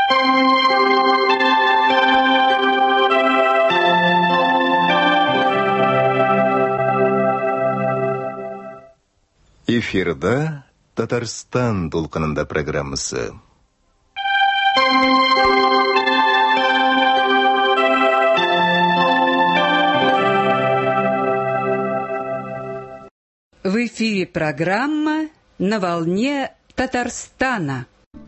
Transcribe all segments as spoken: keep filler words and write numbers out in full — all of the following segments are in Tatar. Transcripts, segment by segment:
Эфирда Татарстан толқынында программасы. В эфире программа «На волне Татарстана».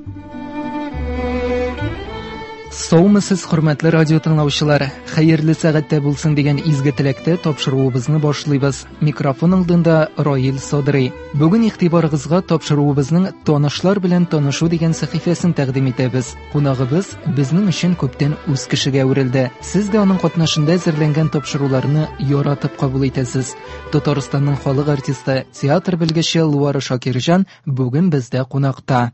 Саумысыз, хөрмәтле радио тыңлаучылар, хәерле сәгатьтә булсын дигән изге теләктә тапшыруыбызны башлыйбыз. Микрофон алдында Раил Садри. Бүген игътибарыгызга тапшыруыбызның танышлар белән танышу дигән сәхифәсен тәкъдим итәбез. Кунагыбыз безнең өчен күптән үз кешегә әверелде. Сез дә аның катнашында әзерләнгән тапшыруларны яратып кабул итәсез. Татарстанның халык артисты, театр белгече Луара Шакирҗан бүген бездә кунакта.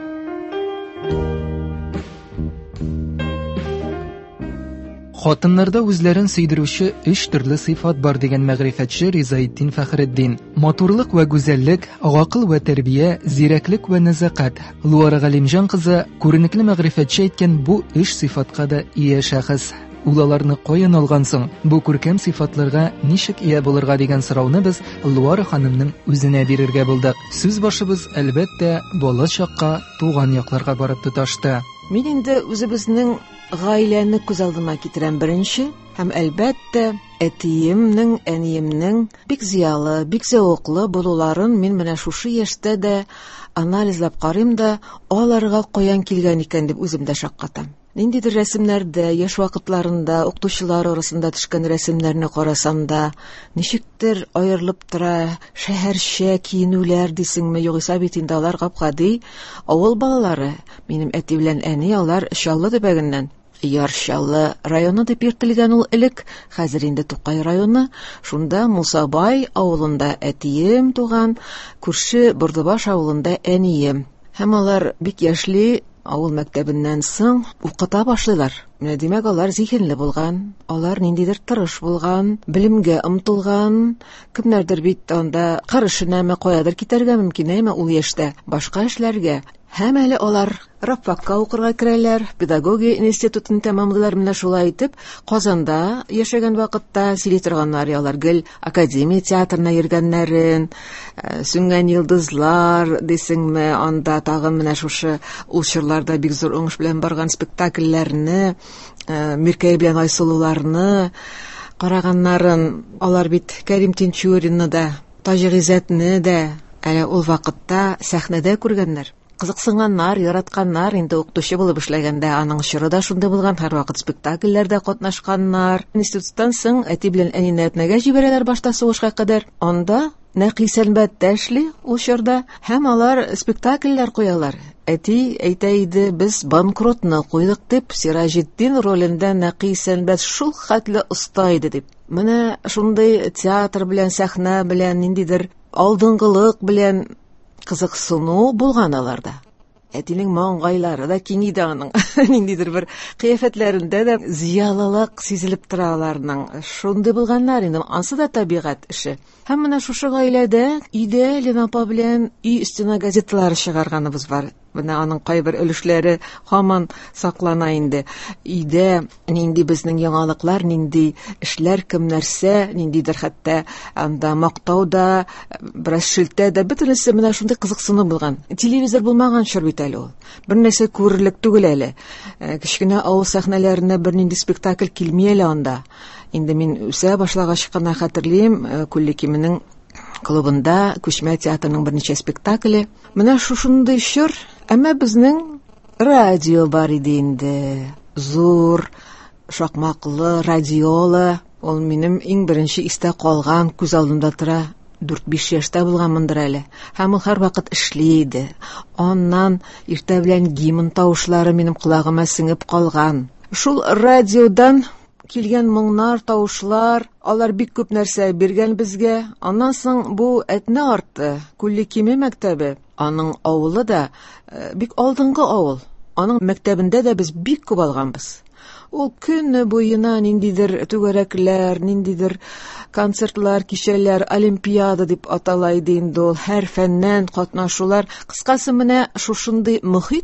Хатыннарда үзләрен сөйдерүче өч төрле сыйфат бар дигән мәгърифәтче Ризаетдин Фәхретдин. Матурлык вә гүзәллек, гакыл вә тәрбия, зирәклек вә нәзакәт. Луара Галимҗан кызы күренекле мәгърифәтче әйткән бу өч сыйфатка да ия шәхес. Ул аларны каян алган соң? Бу күркәм сыйфатларга ничек ия булырга дигән сорауны без Луара ханымның үзенә бирергә булдык. Сүз башыбыз әлбәттә бала чакка, туган якларга барып тоташты. Мин инде үзебезнең гаиләне күз алдыма китерәм беренче, һәм әлбәттә әтиемнең, әниемнең бик зиялы, бик зәвыклы булуларын мин менә шушы яшьтә дә анализлап карыйм да, аларга каян килгән икән дип үземдә шаккатам. Ниндидер рәсемнәрдә, яшь вакытларында укытучылар арасында төшкән рәсемнәрне карасам да, ничектер аерылып тора, шәһәрчә киенүләр дисеңме, югыйсә бит инде алар гап-гади авыл балалары. Минем әти белән әни алар Чаллы төбәгеннән. Ярчаллы районы дип йөртелгән ул элек, хәзер инде Тукай районы. Шунда Мусабай авылында әтием туган, күрше Бордыбаш авылында әнием. Һәм алар бик яшьли авыл мәктәбеннән соң укыта башлыйлар. Менә димәк, алар зиһенле булган, алар ниндидер тырыш булган, белемгә омтылган. Кемнәрдер бит анда кырышынамы, каядыр китәргә мөмкин, әмма ул яшьтә башка эшләргә. Һәм әле алар раппакка укырга керәләр, педагогия институтын тәмамлыйлар. Менә шулай итеп, Казанда яшәгән вакытта сөйли торганнар, алар гел академия театрына йөргәннәрен, Сүнгән йолдызлар дисеңме, анда тагын менә шушы ул чорларда бик зур уңыш белән барган спектакльләрне, Миркәй белән Айсылуларны караганнарын. Алар бит Кәрим Тинчуринны да, Таҗи Гыйззәтне дә әле ул вакытта сәхнәдә күргәннәр. Кызыксынганнар, яратканнар, инде укытучы булып эшләгәндә аның чоры да шунда булган, һәрвакыт спектакльләрдә катнашканнар. Институттан соң әти белән әнине әтнәгә җибәрәләр башта сугышка кадәр. Анда нәкъисәнбәттә эшли ул чорда, һәм алар спектакльләр куялар. Әти әйтә иде, без банкротны куйдык дип, Сираҗетдин ролендә нәкъисәнбәт шул хәтле оста иде дип. Менә шундый театр белән, сәхнә белән, ниндидер алдынгылык белән кызыксыну булган аларда. Әтинең маңгайлары да киң иде аның. Ниндидер бер кыяфәтләрендә дә зиялылык сизелеп тора аларның. Шундый булганнар инде, ансы да табигать эше. Һәм менә шушы гаиләдә өйдә Лена апа белән өй өстенә газеталар чыгарганыбыз бар. Менә аның кайбер өлешләре һаман саклана инде. Өйдә нинди безнең яңалыклар, нинди эшләр, кем нәрсә, ниндидер хәтта анда мактау да, бераз шелтә дә, бөтенесе менә шундый кызыксыну булган. Телевизор булмаган чор бит әле ул. Бер нәрсә күрерлек түгел әле. Кичкенә авыл сәхнәләренә бер нинди спектакль килми әле анда. Инде мин үсә башлагач кына хәтерлим, Күллекименең клубында күчмә театрның берничә спектакле. Менә шушындый чор, әмма безнең радио бар иде инде. Зур, шакмаклы, радиолы. Ул минем иң беренче истә калган, күз алдымда тора. дүрт-биш яшьтә булганмындыр әле. Һәм ул һәрвакыт эшли иде. Аннан иртә белән гимн тавышлары минем колагыма сеңеп калган. Шул радиодан килгән моңнар, тавышлар, алар бик күп нәрсә биргән безгә. Аннан соң бу әтнә арты, Күллекиме мәктәбе. Аның авылы да бик алдынгы авыл. Аның мәктәбендә дә без бик күп алганбыз. Ул көне буена ниндидер түгәрәкләр, ниндидер концертлар, кичәләр, олимпиада дип атала иде инде ул. Һәр фәннән катнашулар. Кыскасы менә шушындый мөхит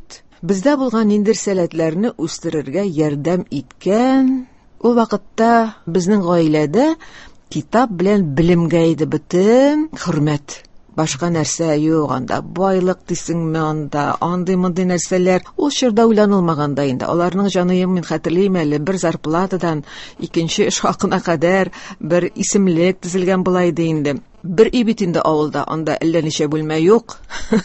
бездә булган ниндер сәләтләрне үстерергә ярдәм иткән. Ул вакытта безнең гаиләдә китап белән белемгә иде бөтен хөрмәт. Башка нәрсә юк анда, байлык дисеңме анда, андый-мондый нәрсәләр. Ул чорда уйланылмаганда инде. Аларның җаныем мин хәтерлим әле, бер зарплатадан икенче эш хакына кадәр бер исемлек төзелгән була иде инде. Бер үй бит инде авылда, анда әллә ничә бүлмә юк.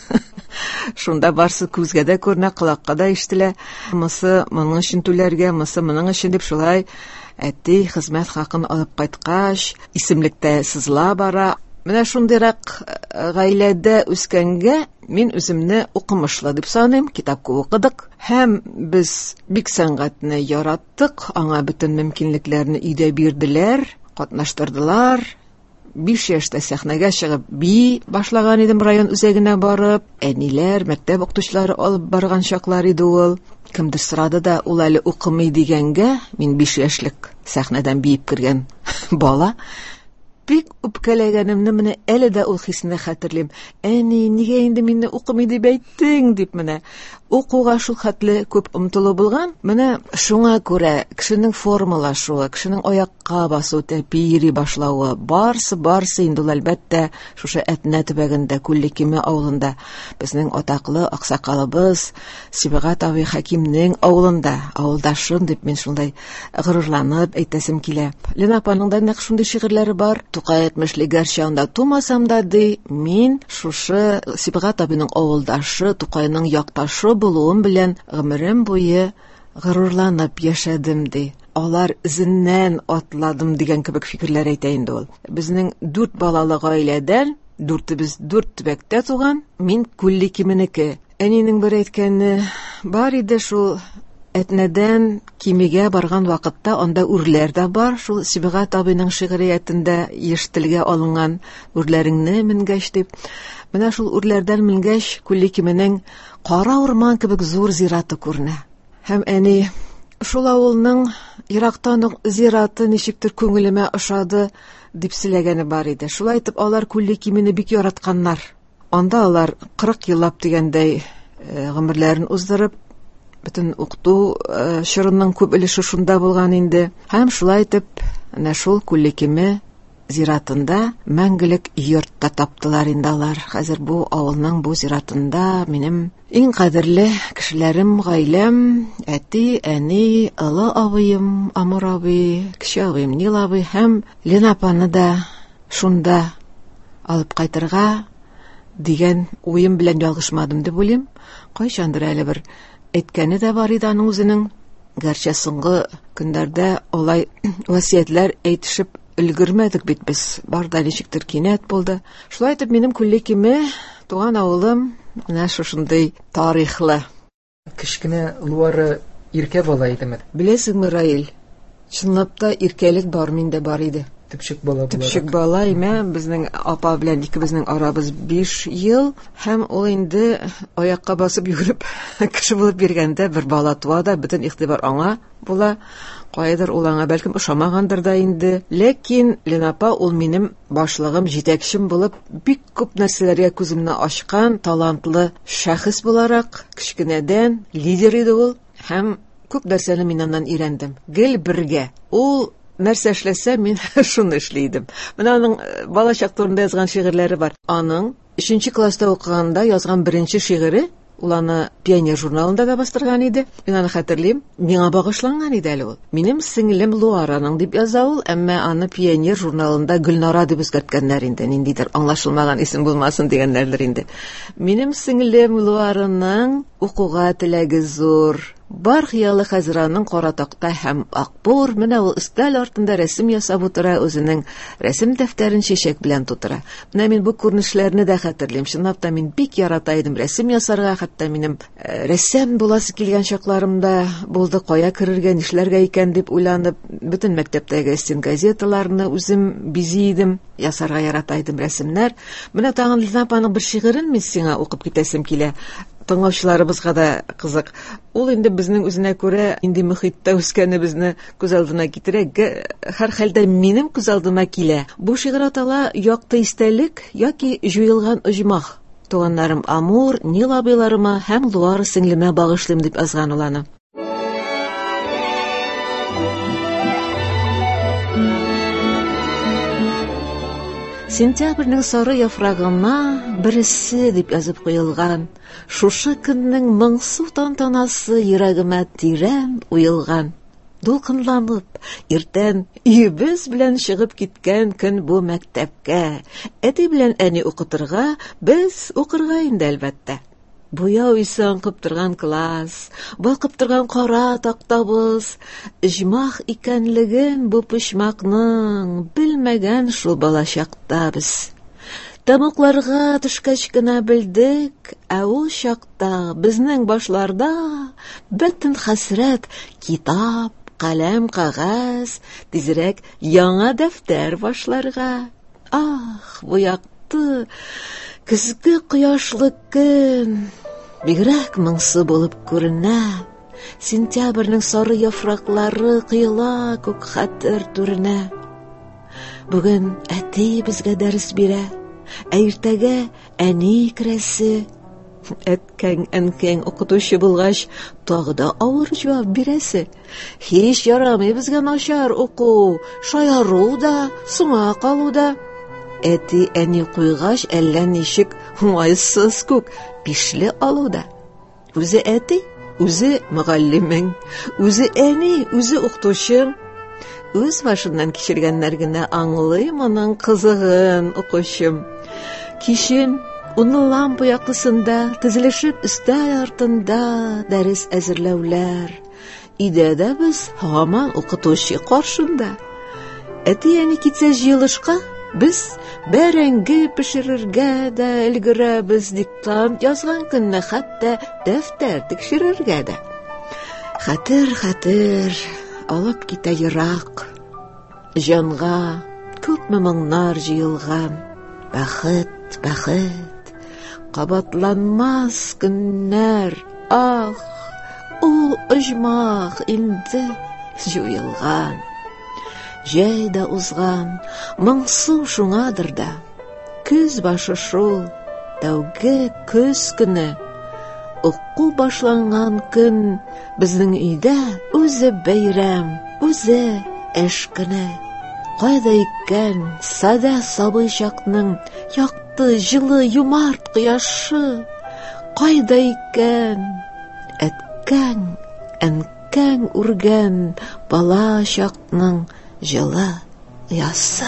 Шунда барсы күзгә дә күренә, колакка да ишетелә. Мысы моның өчен түләргә, мысы моның өчен дип шулай әти хезмәт хакын алып кайткач, исемлектә сызыла бара. Менә шундыйрак гаиләдә үскәнгә мин үземне укымышлы дип саныйм, китап күп укыдык. Һәм без бик сәнгатьне яраттык, аңа бөтен мөмкинлекләрне өйдә бирделәр, катнаштырдылар. Биш яшьтә сәхнәгә чыгып би башлаган идем район үзәгенә барып. Әниләр, мәктәп укытучылары алып барган чаклар иде ул. Кемдер сорады да, ул әле укымый дигәнгә, мин биш яшьлек сәхнәдән биеп кергән бала. Бик үпкәләгәнемне менә әле дә ул хисне хәтерлим. Әни, нигә инде мине укымый дип әйттең дип менә. Укуга шул хәтле күп омтылу булган. Менә шуңа күрә кешенең формалашуы, кешенең аякка басу, тәпири башлавы, барсы барсы инде ул әлбәттә шушы Әтнә төбәгендә, Күллекиме авылында, безнең атаклы аксакалыбыз Сибгат абый Хәкимнең авылында, авылдашым дип мин шундай горурланып әйтәсем килә. Лена апаның да нәкъ шундый шигырьләре бар. Тукай әйтмешли, гәрчә анда тумасам да ди, мин шушы Сибгат абыйның авылдашы, Тукайның якташы булуым белән гомерем буе горурланып яшәдем ди. Алар изеннән атладым дигән кебек фикерләр әйтә инде ул. Безнең дүрт балалы гаиләдән, дүртебез дүрт төбәктә туган, мин Күллекименеке. Әнинең бер әйткәне бар иде, шул Әтнәдән Кимегә барган вакытта анда үрләр дә бар. Шул Сибгат абыйның шигъриятендә ишетелгә алынган үрләреңне менгәч дип. Менә шул үрләрдән менгәч Күллекименең кара урман кебек зур зираты күренә. Һәм әни шул авылның ерактан ук зираты ничектер күңелемә ошады дип сөйләгәне бар иде. Шулай итеп алар Күллекимене бик яратканнар. Анда алар кырык еллап дигәндәй гомерләрен уздырып, бөтен укыту чорының күп өлеше шунда булган инде. Һәм шулай итеп, әнә шул Күллекиме зиратында мәңгелек йортта таптылар инде алар. Хәзер бу авылның бу зиратында минем иң кадерле кешеләрем, гаиләм, әти, әни, олы абыем, Амур абый, кече абыем Нил абый һәм Лена апаны да шунда алып кайтырга дигән уем белән ялгышмадым дип уйлыйм. Кайчандыр әле бер әйткәне дә бар иде аның үзенең. Гәрчә соңгы көндәрдә алай васиятләр әйтешеп өлгермәдек бит без. Бар да ничектер кинәт булды. Шулай итеп минем Күллекиме, туган авылым, менә шушындый тарихлы. Кечкенә Луары иркә бала идеме? Беләсеңме, Раил? Чынлап та иркәлек бар миндә бар иде. Төпчек бала булды. Төпчек бала име, безнең апа белән икебезнең арабыз биш ел, һәм ул инде аякка басып йөреп кеше булып биргәндә бер бала туа да, бөтен игътибар аңа була. Кайдыр ул аңа бәлкем ошамагандыр да инде. Ләкин Лена апа ул минем башлыгым, җитәкчем булып, бик күп нәрсәләргә күземне ачкан, талантлы шәхес буларак, кичкенәдән лидер иде ул, һәм күп нәрсәне мин аннан өйрәндем. Гел бергә. Ул нәрсә эшләсә, мин шуны эшлидем. Менә аның балачак турында язган шигырьләре бар. Аның өченче класста укыганда язган беренче шигыре, ул аны Пионер журналында да бастырган иде. Мин аны хәтерлим. Миңа багышланган иде әле ул. Минем сеңлем Луараның дип яза ул, әмма аны Пионер журналында Гөлнара дип үзгәрткәннәр инде. Ниндидер аңлашылмаган исем булмасын дигәннәрләр инде. Минем сеңлем Луараның укуга теләге зур. Бар хыялы хәзраның кара такта һәм акбур, менә ул өстәл артында рәсем ясап утыра, үзенең рәсем дәфтәрен чәчәк белән тутыра. Менә мин бу күренешләрне дә хәтерлим. Чынлап та мин бик ярата идем рәсем ясарга, хәтта минем рәссам буласы килгән чакларымда булды. Кая керергә, нишләргә икән дип уйланып, бөтен мәктәптәге стен газеталарны үзем бизи идем, ясарга ярата идем рәсемнәр. Менә тагын Лена апаның бер шигырен мин сиңа укып китәсем килә. Тыңлаучыларыбызга да кызык. Ул инде безнең үзенә күрә инде мөхиттә үскәнебезне күз алдына китерә. Һәр хәлдә минем күз алдыма килә. Бу шигырь атала якты истәлек яки җуелган оҗмах. Туганнарым Амур, Нил абыйларыма һәм Луар сеңлемә багышлыйм дип язган ул аны. Сентябрьнең сары яфрагына берсе дип язып куелган. Шушы көннең моңсу тантанасы йөрәгемә тирән уелган. Дулкынланып, иртән өебез белән чыгып киткән көн бу мәктәпкә. Әти белән әни укытырга, без укырга инде әлбәттә. Буяу исе аңкып торган класс, балкып торган кара тактабыз, җмах икәнлеген бу почмакның белмәгән шул балачакта без. Тамакларга төшкәч кенә белдек, ә ул чакта безнең башларда бөтен хәсрәт китап, каләм, кагаз, тизрәк яңа дәфтәр башларга. Ах, бу якты көзге кояшлы көн бигрәк моңсу булып күренә. Сентябрьнең сары яфраклары кыела күк хәтер түренә. Бүген әти безгә дәрес бирә, ә иртәгә әни керәсе. Әткәң, әнкәң укытучы булгач, тагы да авыр җавап бирәсе. Һич ярамый безгә начар уку, шаяру да, суңа калу да. Әти әни куйгач, әллә ничек уңайсыз күк бишле алуда. Үзе әти, үзе мөгаллимең, үзе әни, үзе укытучың. Үз башыннан кичергәннәр генә аңлый моның кызыгын укучым. Кичен уны лампа яктысында тезелешеп өстәл артында дәрес әзерләүләр. Идәдә без һаман укытучы каршында. Әти әни китсә җыелышка, без бәрәңге пешерергә дә өлгерәбез, диктант язган көнне хәтта дәфтәр тикшерергә дә. Хәтер, хәтер, алып китә ерак. Җанга күпме моңнар җыелган. Бәхет, бәхет, кабатланмас көннәр. Ах, ул оҗмах инде җуелган. Җәй дә узган, моңсу шуңадыр да. Көз башы шул, тәүге көз көне. Уку башланган көн безнең өйдә үзе бәйрәм, үзе эш көне. Кайда икән сада сабый чакның якты, җылы, юмарт кояшы? Кайда икән әткәң, әнкәң үргән бала чакның җылы ясы?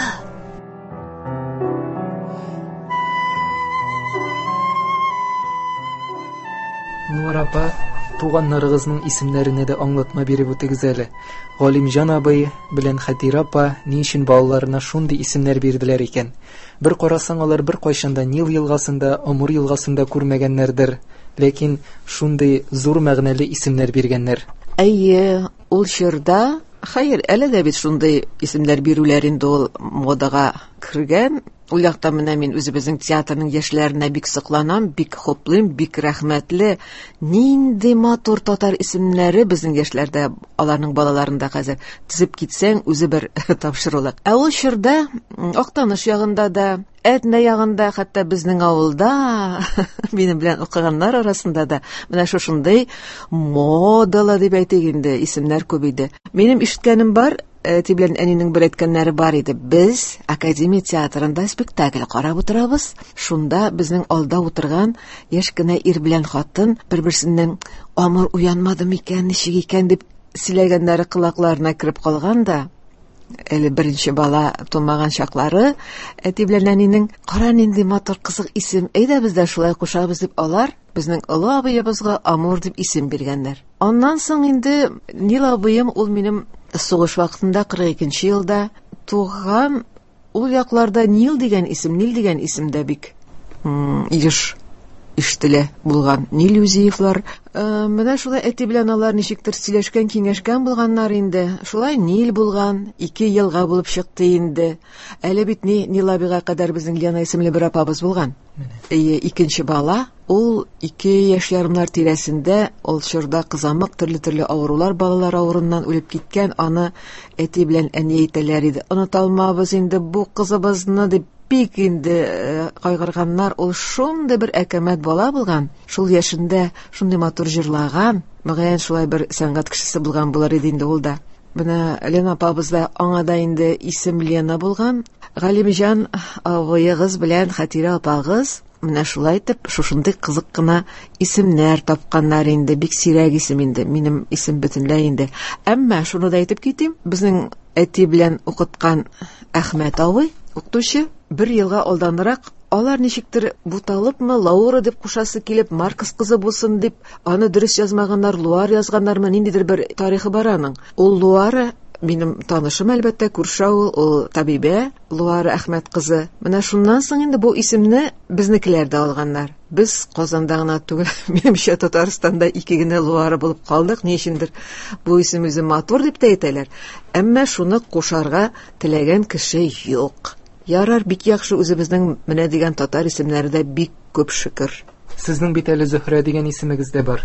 Нур апа, туганнарыгызның исемнәренә дә аңлатма биреп үтегез әле. Галимҗан абый белән Хәтирә апа ни өчен балаларына шундый исемнәр бирделәр икән? Бер карасаң, алар бер кайчанда Нил елгасында, Амур елгасында күрмәгәннәрдер, ләкин шундый зур мәгънәле исемнәр биргәннәр. Әйе, ул чорда, хәер, әле дә бит шундый исемнәр бирүләр инде ул модага кергән. Ул якта менә мин үзебезнең театрның яшьләренә бик сокланам, бик хоплыйм, бик рәхмәтле. Нинди матур татар исемнәре безнең яшьләрдә, аларның балаларында хәзер. Тизеп китсәң, үзе бер тапшырулык. Ә ул чорда, Актаныш ягында да, Әтнә ягында, хәтта безнең авылда, минем белән укыганнар арасында да, менә шушындый модалы дип әйтик инде, исемнәр күп иде. Минем ишеткәнем бар, әти белән әнинең бер әйткәннәре бар иде. Без Академия театрында спектакль карап утырабыз. Шунда безнең алда утырган яшь кенә ир белән хатын бер-берсеннән Амур уянмады микән, ничек икән дип сөйләгәннәре колакларына кирип калган да. Әле беренче бала тумаган чаклары, әти белән әнинең кара нинди матур кызык исем, әйдә без дә шулай кушабыз дип алар безнең олы абыебызга Амур дип исем биргәннәр. Аннан соң инде Нил абыем, ул минем сугыш вакытында кырык икенче елда туган. Ул якларда Нил дигән исем, Нил дигән исем дә бик еш иштелә булган. Нил Юзеевлар, менә шулай әти белән алар ничектер сөйләшкән, киңәшкән булганнар инде. Шулай Нил булган, ике елга булып чыкты инде. Әле бит ни Нил абыга кадәр безнең Лена исемле бер апабыз булган. Әйе, икенче бала, ул ике яшь ярымнар тирәсендә, ул чорда кызамык, төрле-төрле авырулар, балалар авыруннан үлеп киткән. Аны әти белән әни әйтәләр иде. Оныталмабыз инде бу кызыбызны дип, бик инде кайгырганнар. Ул шундый бер әкәмәт бала булган, шул яшендә шундый матур җырлаган, мөгаен шулай бер сәнгать кешесе булган булыр иде инде ул да. Менә Лена апабыз да, аңа да инде исем Лена булган. Галимҗан авыегыз белән Хатира апагыз менә шулай итеп шушындый кызык кына исемнәр тапканнар инде, бик сирәк исем инде, минем исем бөтенләй инде. Әмма шуны да әйтеп китим, безнең әти белән укыткан Әхмәт авый, укытучы, бер елга алданрак алар ничектер буталыпмы, Лаура дип кушасы килеп, Маркс кызы булсын дип, аны дөрес язмаганнар, Луар язганнармы, ниндидер бер тарихы бар аның. Ул Луара минем танышым, әлбәттә, күрше авыл, ул Табибә, Луара Әхмәт кызы. Менә шуннан соң инде бу исемне безнекеләр дә алганнар. Без Казанда гына түгел, минемчә Татарстанда ике генә Луара булып калдык. Ни өчендер бу исем үзе матур дип тә әйтәләр. Әмма шуны кушарга теләгән кеше юк. Ярар, бик яхшы, үзебезнең менә дигән татар исемнәре дә бик күп, шөкер. Сезнең бит әле Зөһрә дигән исемегез дә бар.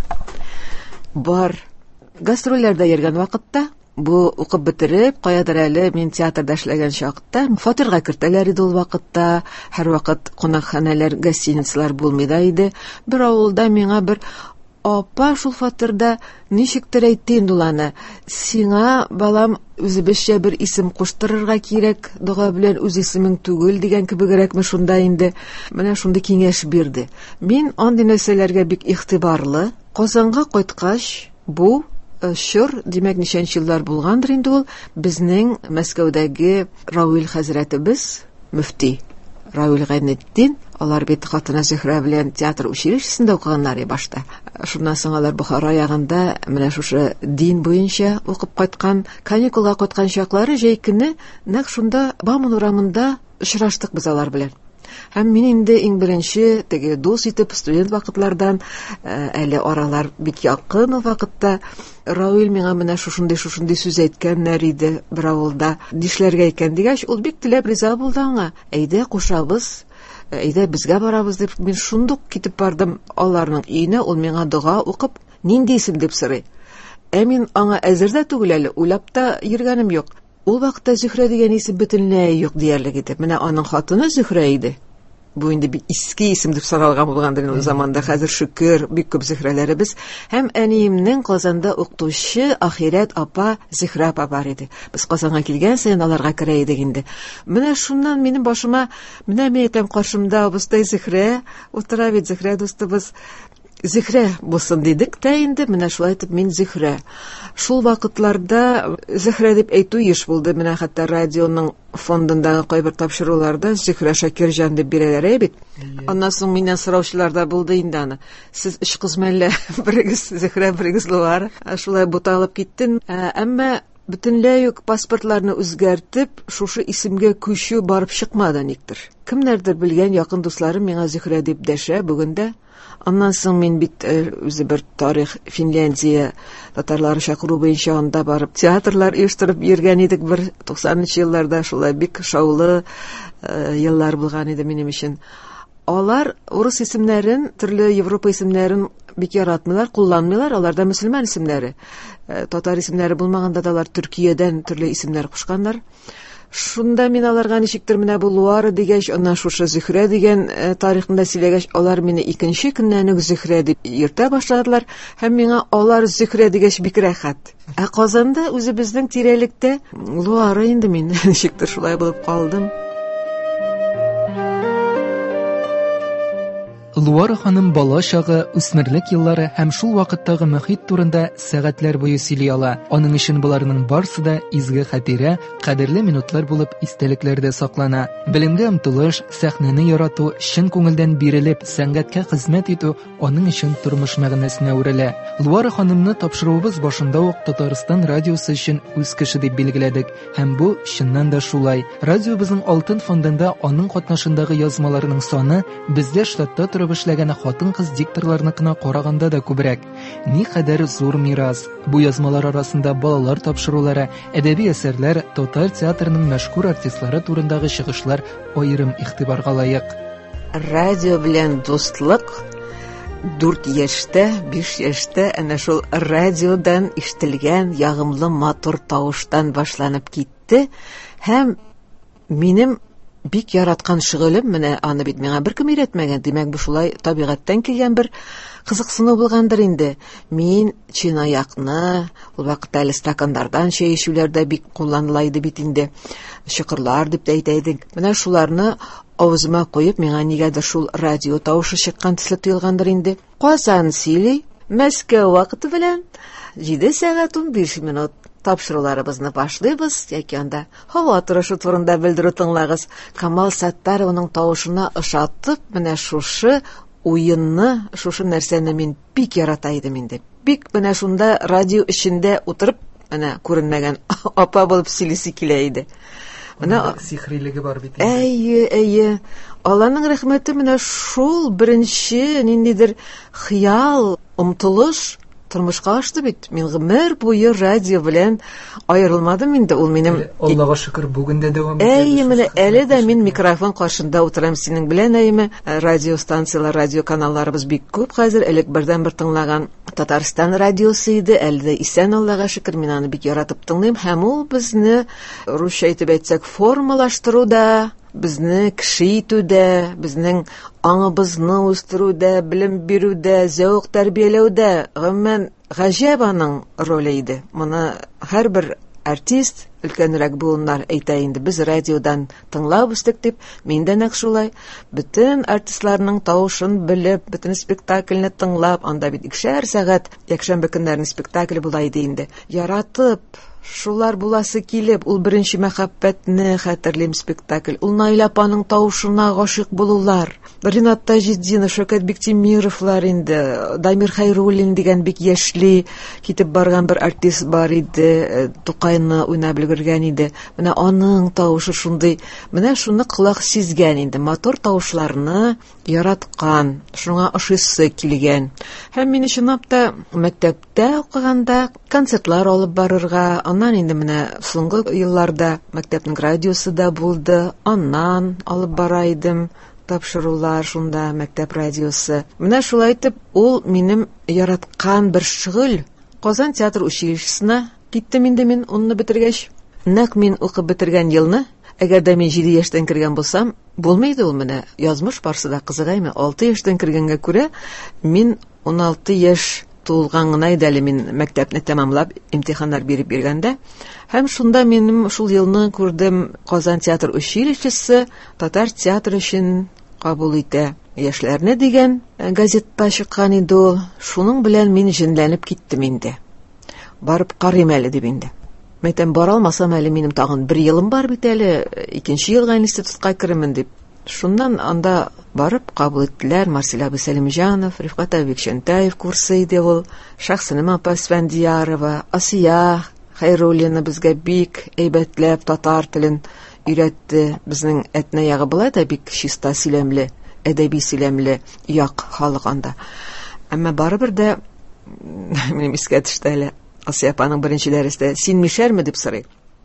Бар. Гастрольләрдә йөргән вакытта, бу укып бетереп, каядыр әле мин театрда эшләгән чакта, фатирга кертәләр иде ул вакытта. Һәрвакыт кунакханәләр, гостиницалар булмый да иде. Бер авылда миңа бер апа шул фатирда ничектер әйтте инде ул аны. Сиңа, балам, үзебезчә бер исем куштырырга кирәк, дуга белән үз исемең түгел дигән кебегрәкме шунда инде. Менә шундый киңәш бирде. Мин андый нәрсәләргә бик игътибарлы. Казанга кайткач, бу шур, димәк, ничәнче еллар булгандыр инде ул, безнең Мәскәүдәге Рауил хәзрәтебез, мөфти Рауил Гайнетдин, алар бит хатына Зөһрә белән театр училищесында укыганнар башта. Шуннан соң алар Бохара ягында менә шушы дин буенча укып кайткан, каникулга кайткан чаклары җәй көне нәкъ шунда Бауман урамында очраштык без алар белән. Һәм мин инде иң беренче теге дус итеп студент вакытлардан, әле аралар бик якын ул вакытта, Рауил миңа менә шушындый шушындый сүз әйткәннәр иде бер авылда, дишләргә икән дигәч, ул бик теләп риза булды аңа. Әйдә кушабыз, әйдә безгә барабыз дип, мин шундук китеп бардым аларның өенә, ул миңа дуга укып, нинди исем дип сорый. Ә мин аңа әзер дә түгел әле, уйлап та йөргәнем юк. Ул вакытта Зөһрә дигән исем бөтенләй юк диярлек итеп. Менә аның хатыны Зөһрә иде. Бу инде бик иске исем дип саналган булгандыр ул заманда. Хәзер шөкер, бик күп Зөһрәләребез. Һәм әниемнең Казанда укытучы Ахирәт апа, Зөһрә апа бар иде. Без Казанга килгән саен аларга керә идек инде. Менә шуннан минем башыма, менә мен әйтәм, каршымда абыстай Зөһрә утыра бит, Зөһрә дустыбыз. Зөһрә булсын дидек тә инде, менә шулай итеп мин Зөһрә. Шул вакытларда Зөһрә дип әйтү еш булды. Менә хәтта радионың фондындагы кайбер тапшыруларда Зөһрә Шакирҗан дип бирәләр бит. Аннан соң миннән сораучылар да булды инде аны. Сез өч кыз мәллә, берегез Зөһрә, берегез Луар. Шулай буталып киттем. Әмма бөтенләй үк паспортларны үзгәртеп, шушы исемгә күчү барып чыкмады никтер. Кемнәрдер белгән якын дусларым миңа Зөһрә дип дәшә бүгендә. Аннан соң мин бит үзе бер тарих, Финляндия татарлары чакыру буенча анда барып театрлар оештырып йөргән идек бер туксанынчы елларда, шулай бик шаулы еллар булган иде минем өчен. Алар урыс исемнәрен, төрле Европа исемнәрен бик яратмыйлар, кулланмыйлар, аларда мөселман исемнәре. Татар исемнәре булмаганда да алар Төркиядән төрле исемнәр кушканнар. Шунда мин аларга ничектер менә бу Луара дигәч, аннан шушы Зөһрә дигән тарихында сөйләгәч, алар мине икенче көннән үк Зөһрә дип йөртә башладылар, һәм миңа алар Зөһрә дигәч бик рәхәт. Ә Казанда үзебезнең тирәлектә Луара инде мин ничектер шулай булып калдым. Луара ханым бала чагы, үсмерлек еллары һәм шул вакыттагы мөхит турында сәгатьләр буе сөйли ала. Аның өчен буларның барысы да изге хатирә, кадерле минутлар булып истәлекләрдә саклана. Белемгә омтылыш, сәхнәне ярату, чын күңелдән бирелеп, сәнгатькә хезмәт итү аның өчен тормыш мәгънәсенә үрелә. Луара ханымны тапшыруыбыз башында ук Татарстан радиосы өчен үз кеше дип билгеләдек, һәм бу чыннан да шулай. Радиобызның алтын фондында аның катнашындагы язмаларның саны бездә штатта торып эшләгән хатын-кыз дикторларныкына караганда да күбрәк. Ни кадәр зур мирас. Бу язмалар арасында балалар тапшырулары, әдәби әсәрләр, татар театрының мәшһүр артистлары турындагы чыгышлар аерым игътибарга лаек. Радио белән дуслык дүрт яшьтә, биш яшьтә әнә шул радиодан ишетелгән ягымлы матур тавыштан башланып китте, һәм минем бик яраткан шөгылем, менә аны бит миңа беркем өйрәтмәгән. Димәк, бу шулай табигатьтән килгән бер кызыксыну булгандыр инде. Мин чинаякны, ул вакытта әле стаканнардан чәй эчүләрдә бик кулланыла иде бит инде. Чыкырлар дип әйтә идек. Менә шуларны авызыма куеп, миңа нигәдер шул радио тавышы чыккан төсле тоелгандыр инде. Казан сөйли, Мәскәү вакыты белән җиде сәгать унбиш минут. Тапшыруларыбызны башлыйбыз, яки анда һава торышы турында белдерү тыңлагыз. Камал Саттаровның тавышына ышатып, менә шушы уенны, шушы нәрсәне мин бик ярата идем инде. Бик менә шунда радио эчендә утырып, менә күренмәгән апа булып сөйлисе килә иде. Менә сихрилеге бар бит. Әйе, әйе. Алланың рәхмәте, менә шул беренче ниндидер хыял, омтылыш тормышка ашты бит. Мин гомер буе радио белән аерылмадым инде. Ул минем Аллага шөкер бүген дә дәвам итә. Әйе, менә әле дә мин микрофон каршында утырам синең белән, әйеме. Радио станциялар, радио каналларыбыз бик күп хәзер. Элек бердән-бер тыңлаган Татарстан радиосы иде. Әле дә исән, Аллага шөкер, мин аны бик яратып тыңлыйм. Һәм ул безне, русча әйтеп әйтсәк, формалаштыруда, безне кеше итүдә, безнең аңыбызны үстерүдә, белем бирүдә, зәвык тәрбияләүдә гомумән гаҗәп аның роле иде. Моны һәрбер артист, өлкәнрәк буыннар әйтә инде. Без радиодан тыңлап үстек дип, мин дә нәкъ шулай. Бөтен артистларның тавышын белеп, бөтен спектакльне тыңлап, анда бит икешәр сәгать якшәмбе көннәрен спектакль була иде инде. Яратып шулар буласы килеп, ул беренче мәхәббәтне хәтерлим спектакль. Ул Наилә апаның тавышына гашыйк булулар. Ринат Таҗетдинов, Шәүкәт Биктимировлар инде, Дамир Хәйруллин дигән бик яшьли китеп барган бер артист бар иде, Тукайны уйнап өлгергән иде. Менә аның тавышы шундый, менә шуны колак сизгән инде, мотор тавышларны яраткан, шуңа ошыйсы килгән. Һәм мин чынлап та мәктәптә укыганда концертлар алып барырга, аннан инде менә соңгы елларда мәктәпнең радиосы да булды, аннан алып бара идем тапшырулар шунда, мәктәп радиосы. Менә шулай итеп, ул минем яраткан бер шөгыль. Казан театр училищесына киттем инде мин онны бетергәч. Нәкъ мин укып бетергән елны, әгәр дә мин җиде яшьтән кергән булсам, булмайды ул менә. Язмыш барсы да кызыгаймы. алты яшьтән кергәнгә күрә, мин уналты яшь тулган гына иде әле мин мәктәпне тәмамлап, имтиханнар биреп биргәндә. Һәм шунда минем шул елны күрдем, Казан театр училищесы татар театры өчен кабул итә яшьләрне дигән газетта чыккан иде ул. Шуның белән мин җенләнеп киттем инде. Барып карыйм әле дип инде. Мәйтәм, бара алмасам әле минем тагын бер елым бар бит әле, икенче елга институтка керемен дип. Шуннан анда барып кабул иттеләр. Марсель абый Сәлимҗанов, Рифкат Бекшәнтәев курсы иде ул. Шәхсенем апа Свәндиярова, Асия Хәйруллина безгә бик әйбәтләп татар телен өйрәтте. Безнең әтнә ягы була да бик чиста сөйләмле, әдәби сөйләмле як халык анда. Әмма барыбер дә минем искә төште әле Асия апаның беренче дәрестә, син мишәрме дип сорый.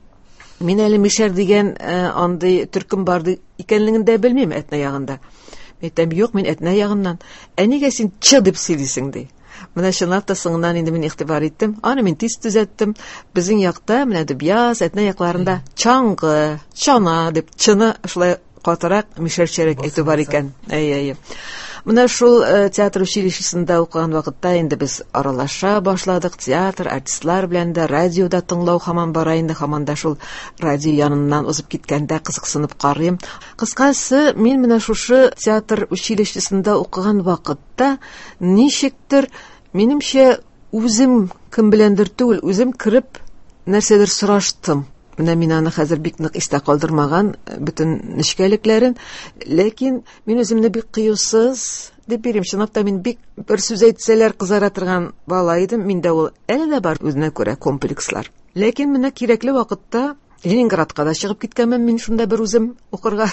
Мин әле мишәр дигән андый төркем бар икәнлеген дә белмим әтнә ягында. Әйтәм, юк, мин әтнә ягыннан. Ә нигә син ч дип сөйлисең ди. Менә чынлап та соңыннан инде мин игътибар иттем. Аны мин тиз төзәттем. Безнең якта, менә дип яз, әтнә якларында чаңгы, чана дип чыны шулай катырак мишәрчәрәк әйтү бар икән. Әй-әй. Менә шул театр училищесында укыган вакытта инде без аралаша башладык. Театр, артистлар белән дә радиода тыңлау һаман бара инде, һаман да шул радио яныннан узып киткәндә кызыксынып карыйм. Кыскасы, мин менә шушы театр училищесында укыган вакытта ничектер, минемчә, үзем кем беләндер түгел, үзем кирип нәрсәдер сораштым. Менә мин аны хәзер бик нык истә калдырмаган бөтен нечкәлекләрен, ләкин мин үземне бик кыюсыз дип бирим. Чынлап та мин бик бер сүз әйтсәләр кызара торган бала идем. Миндә ул әле дә бар үзенә күрә комплекслар. Ләкин менә кирәкле вакытта Ленинградка да чыгып киткәнмен мин шунда бер үзем укырга.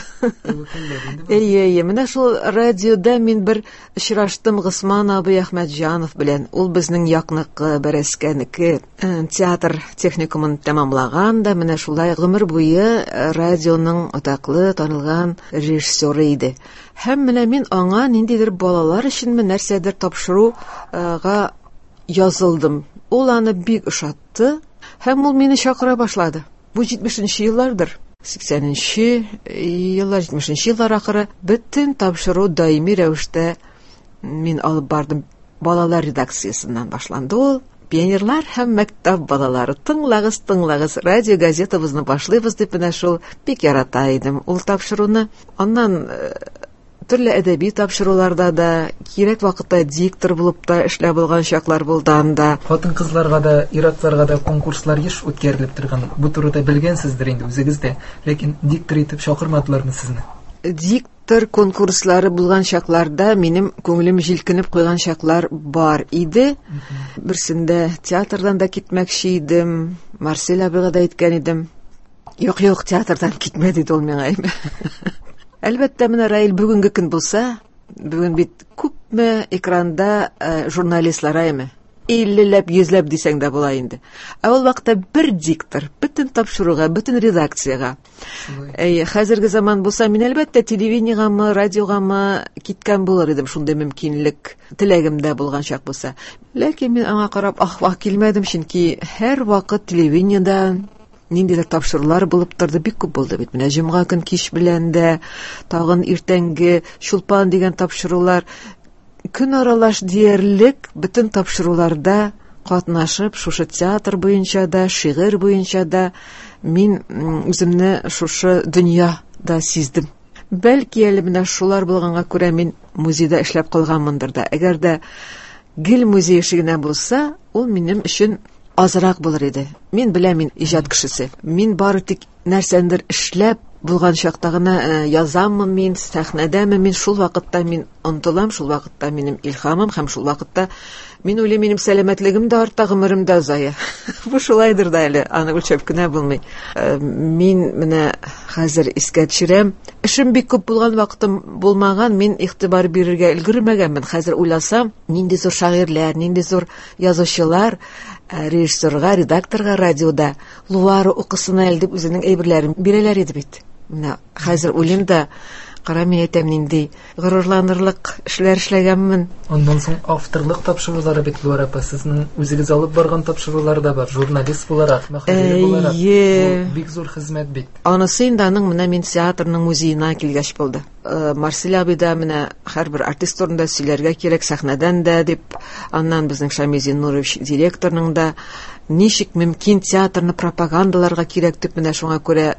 Әйе, менә шул радиода мин бер очраштым Госман абый Әхмәтҗанов белән. Ул безнең якныкы, Бәрәскәнеке. Театр техникумын тәмамлаган да, менә шулай гомер буе радионың атаклы, танылган режиссеры иде. Һәм менә мин аңа ниндидер балалар өчен нәрсәдер тапшыруга язылдым. Ул аны бик ошатты һәм ул мине чакыра башлады. Бу җитмешенче еллардыр. сиксәненче еллар, җитмешенче еллар ахыры бөтен тапшыру даими рәвештә мин алып бардым. Балалар редакциясеннән башланды ул. Пионерлар һәм мәктәп балалары, тыңлагыз, тыңлагыз, радио газетабызны башлыйбыз дип менә шул бик ярата идем ул тапшыруны. Аннан төрле әдәби тапшыруларда да, кирәк вакытта диктор булып та эшләп булган чаклар булды анда. Хатын-кызларга да, ир-атларга да конкурслар еш үткәрелеп торган. Бу турыда белгәнсездер инде үзегез дә, ләкин диктор итеп чакырмадылармы сезне? Диктор конкурслары булган чакларда минем күңелем җилкенеп куйган чаклар бар иде. Берсендә театрдан да китмәкче идем, Марсель абыйга да әйткән идем. Юк, юк, театрдан китмә диде ул миңа. Әлбәттә, менә Раил бүгенге көн булса, бүген бит күпме экранда журналистлар әйме. иллеләп, йөзләп дисәң дә була инде. Ә ул вакытта бер диктор, бөтен тапшыруга, бөтен редакциягә. Әй, хәзерге заман булса, мин әлбәттә телевидениегамы, радиогамы киткән булыр идем, шундый мөмкинлек теләгемдә булган чак булса. Ләкин мин аңа карап ахвак килмәдем, чөнки һәр вакыт телевидениедә ниндидер тапшырулар булып торды, бик күп булды бит. Менә җомга көн кич белән дә, тагын иртәнге чулпан дигән тапшырулар, көн аралаш диярлек бөтен тапшыруларда катнашып, шушы театр буенча да, шигырь буенча да мин үземне шушы дөньяда сиздем. Бәлки әле менә шулар булганга күрә мин музейда эшләп калганмындыр да. Әгәр дә гел музей ишегенә булса, ул минем өчен азрак булыр иде. Мин беләм, мин иҗат кешесе. Мин бары тик нәрсәндер эшләп булган чакта гына язаммы мин, сәхнәдәме мин, шул вакытта мин онтылам, шул вакытта минем илһамым һәм шул вакытта мин уйлыйм, минем сәламәтлегем дә арта, гомерем дә узая. Бу шулайдыр да әле, аны үлчәп кенә булмый. Мин менә хәзер искә төшерәм, эшем бик күп булган вакытым булмаган, мин игътибар бирергә өлгермәгәнмен. Хәзер уйласам, нинди зур шагыйрьләр, нинди зур язучылар режиссерга, редакторга радиода Луары укысына әлдеп үзенең әйберләрен бирәләр иде бит. Менә хәзер уйлыйм да, кара, мин әйтәм, нинди горурланырлык эшләр эшләгәнмен. Ондан соң авторлык тапшырулары бит Луара апа, сезнең үзегез алып барган тапшырулар да бар, журналист буларак, мөхәррир буларак. Бу бик зур хезмәт бит. Анысы инде аның менә мин театрның музеена килгәч булды. Марсель абый да менә һәрбер артист турында сөйләргә кирәк, сәхнәдән дә дип, аннан безнең Шамизин Нурович директорның да ничек мөмкин театрны пропагандаларга кирәк дип, менә шуңа күрә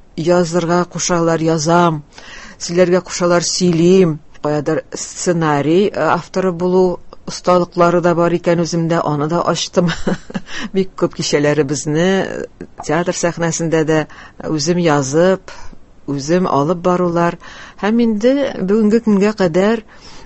язырга кушалар, язам, сөйләргә кушалар, сөйлим. Каядыр сценарий авторы булу осталыклары да бар икән үземдә, аны да ачтым. Бик күп кичәләребезне театр сәхнәсендә дә үзем язып, үзем алып барулар. Һәм инде бүгенге көнгә кадәр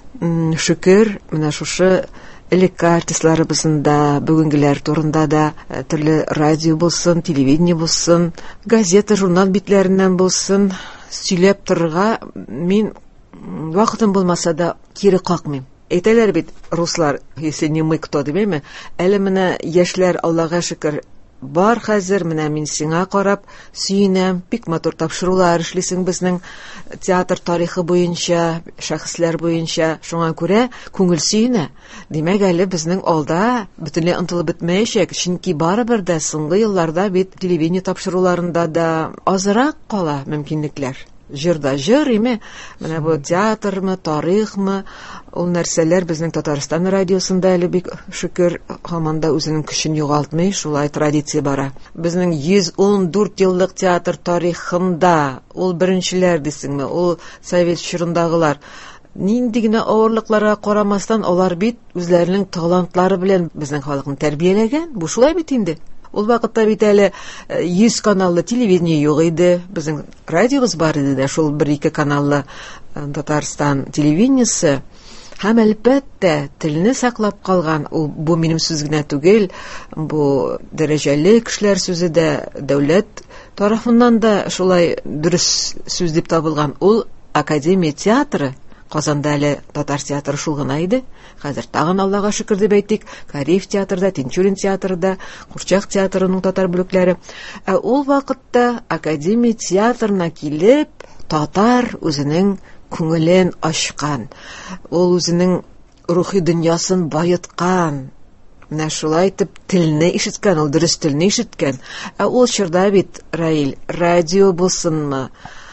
шөкер, менә шушы элекке артистларыбызның да, бүгенгеләр турында да, төрле радио булсын, телевидение булсын, газета, журнал битләреннән булсын, сөйләп торырга мин вакытым булмаса да кире какмыйм. Әйтәләр бит руслар, если не мы, кто димәме? Әле менә яшьләр, Аллага шөкер, бар хәзер, менә мин сиңа карап сөенәм, бик матур тапшырулар эшлисең безнең театр тарихы буенча, шәхесләр буенча, шуңа күрә күңел сөенә. Димәк, әле безнең алда бөтенләй онтылып бетмәячәк, чөнки барыбер дә соңгы елларда бит телевидение тапшыруларында да азрак кала мөмкинлекләр. Җырда җыр име, менә бу театрмы, тарихмы, ул нәрсәләр безнең Татарстан радиосында әле бик шөкер һаман да үзенең көчен югалтмый, шулай традиция бара. Безнең йөз ун дүрт еллык театр тарихында ул беренчеләр дисеңме, ул совет чорындагылар, нинди генә авырлыкларга карамастан, алар бит үзләренең талантлары белән безнең халыкны тәрбияләгән. Бу шулай бит инде. Ул вакытта бит әле йөз каналлы телевидение юк иде. Безнең радиобыз бар иде дә, шул бер-ике каналлы Татарстан телевидениесе. Һәм әлбәттә телне саклап калган, ул бу минем сүз генә түгел, бу дәрәҗәле кешеләр сүзе дә, дәүләт тарафыннан да шулай дөрес сүз дип табылган. Ул Академия театры, Казанда әле татар театры шул гына иде. Хәзер тагын, Аллага шөкер дип әйтик, Кариев театрда, Тинчурин театрда, Курчак театрының татар бүлекләре. Ә ул вакытта Академия театрына килеп, татар үзенең күңелен ачкан, ул үзенең рухи дөньясын байыткан, Менә шулай итеп телне ишеткән, ул дөрес телне ишеткән. Ә ул чорда бит, Раил, радио булсынмы,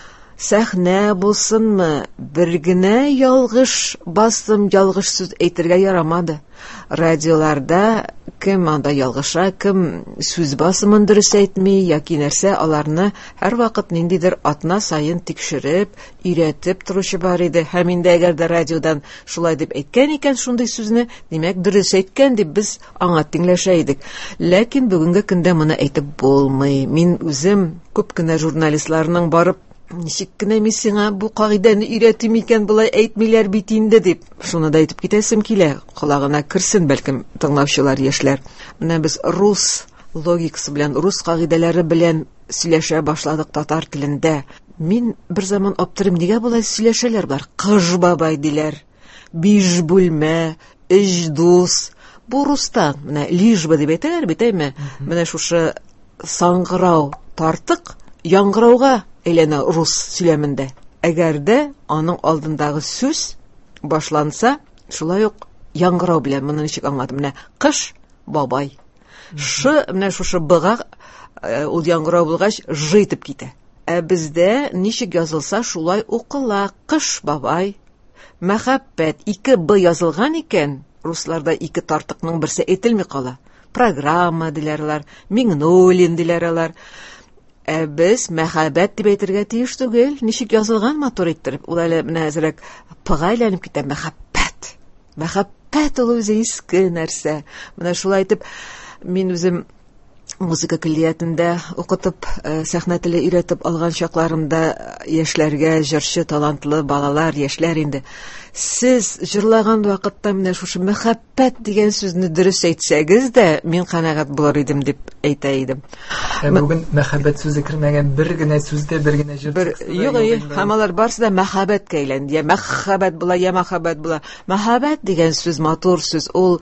сәхнә булсынмы, бер генә ялгыш басым, ялгыш сүз әйтергә ярамады. Радиоларда кем анда ялгыша, кем сүз басымын дөрес әйтми, яки нәрсә, аларны һәр вакыт ниндидер атна сайын тикшереп, өйрәтеп торучы бар иде. Һәм инде әгәр дә радиодан шулай дип әйткән икән шундый сүзне, димәк дөрес әйткән дип без аңа тиңләшә идек. Ләкин бүгенге көндә моны әйтеп булмый. Мин үзем күп кенә журналистларның барып ничек кенә мин сиңа бу кагыйдәне өйрәтим икән, булай әйтмиләр бит инде дип. Шуны да әйтеп китәсем килә. Колагына керсен бәлкем тыңлаучылар яшьләр. Менә без рус логикасы белән, рус кагыйдәләре белән сөйләшә башладык татар телендә. Мин бер заман аптырым, нигә булай сөйләшәләр бар? Кыж бабай диләр. Биш бүлмә, өч дус. Бу рустан, менә лижба дип әйтәләр бит, әйме? Менә шушы саңгырау, тартык яңгырауга әйләнә рус сөйләмендә. Әгәр дә аның алдындагы сүз башланса, шулай ук яңгырау белән, моны ничек аңладым, менә кыш бабай. Ш, менә шушы быга ул яңгырау булгач ж итеп китә. Ә бездә ничек язылса, шулай укыла, кыш бабай. Мәхәббәт, ике б язылган икән, русларда ике тартыкның берсе әйтелми кала. Программа диләрләр, Миңнуллин диләрләр. Ә без мәхәббәт дип әйтергә тиеш түгел, ничек язылган матур иттереп. Ул әле менә әзрәк пыга әйләнеп китә, мәхәббәт. Мәхәббәт ул үзе иске нәрсә. Менә шулай итеп, мин үзем музыка киллиятендә укытып, сәхнә теле өйрәтеп алган чакларымда яшьләргә, җырчы, талантлы балалар, яшьләр инде. Сез җырлаган вакытта менә шушы мәхәббәт дигән сүзне дөрес әйтсәгез дә, мин канәгать булыр идем дип әйтә идем. Ә бүген мәхәббәт сүзе кергән бер генә сүздә бер генә җыр. Юк, һәм алар барысы да мәхәббәткә әйләнде. Я мәхәббәт була, я мәхәббәт була. Мәхәббәт дигән сүз матур сүз, ул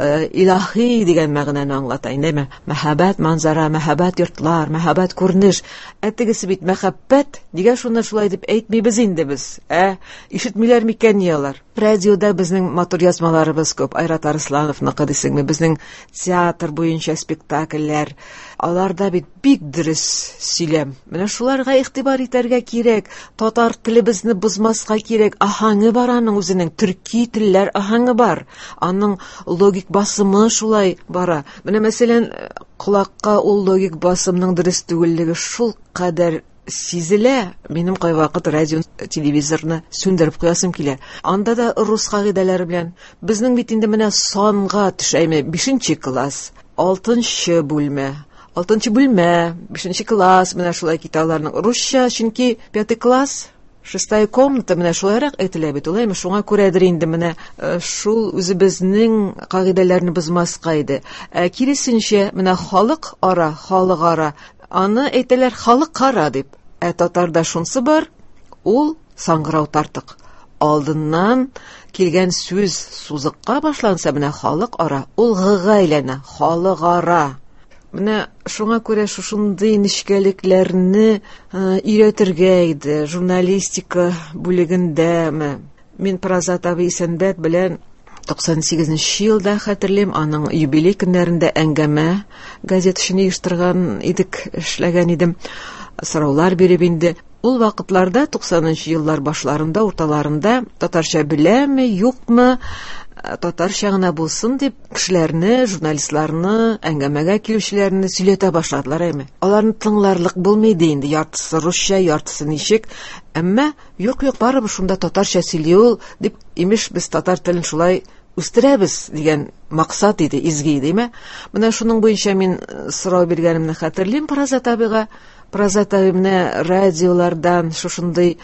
илаһи дигән мәгънәне аңлата инде. Мәхәббәт манзара, мәхәббәт йортлар, мәхәббәт күренеш. Ә тегесе бит мәхәббәт, нигә шуны шулай дип әйтмибез инде без? Ә ишетмиләр микән ялар? Радиода безнең матур язмаларыбыз күп. Айрат Арслановны дисеңме, безнең театр буенча спектакльләр, аларда бит бик дөрес сөйләм. Менә шуларга игътибар итәргә кирәк. Татар телебезне бозмаска кирәк. Аһаңы бар аның үзенең, төрки телләр аһаңы бар. Аның логик басымы шулай бара. Менә мәсәлән, колакка ул логик басымның дөрес түгеллеге шул кадәр сизелә. Минем кайвакыт радио, телевизорны сүндереп куясым килә. Анда да рус кагыйдәләре белән. Безнең бит инде менә санга төшәйме, бишенче класс, алтынчы бүлмә. алтынчы бүлмә, бишенче класс, менә шулай китә аларның. Русча, чөнки пятый класс, шестая комната, менә шулайрак әйтелә бит, улаймы? Шуңа күрәдер инде менә шул үзебезнең кагыйдәләрне бозмаска иде. Ә киресенчә, менә халык ара, халык ара, аны әйтәләр халык кара дип. Ә татарда шунсы бар, ул саңгырау тартык. Алдыннан килгән сүз сузыкка башланса, менә халык ара, ул гыга әйләнә, халык ара. Менә шуңа күрә шушындый нечкәлекләрне өйрәтергә иде журналистика бүлегендә. Мин Прозат абый Исәнбәт белән туксан сигезенче елда хәтерлим, аның юбилей көннәрендә әңгәмә газета эшен оештырган идек, эшләгән идем. Сораулар биреп инде. Ул вакытларда туксанынчы еллар башларында, урталарында татарча беләме, юкмы, татарча гына булсын дип кешеләрне, журналистларны, әңгәмәгә килүчеләрне сөйләтә башладылар әйме. Аларны тыңларлык булмады инде, яртысы русча, яртысы ничек. Әмма юк-юк барыбыз шунда татарча сөйли ул дип, имеш без татар телен шулай үстерәбез дигән максат иде, изге иде, әйме. Менә шуның буенча мин сорау биргәнемне хәтерлим Прозат абыйга. Прозат абый менә радиолардан шушындый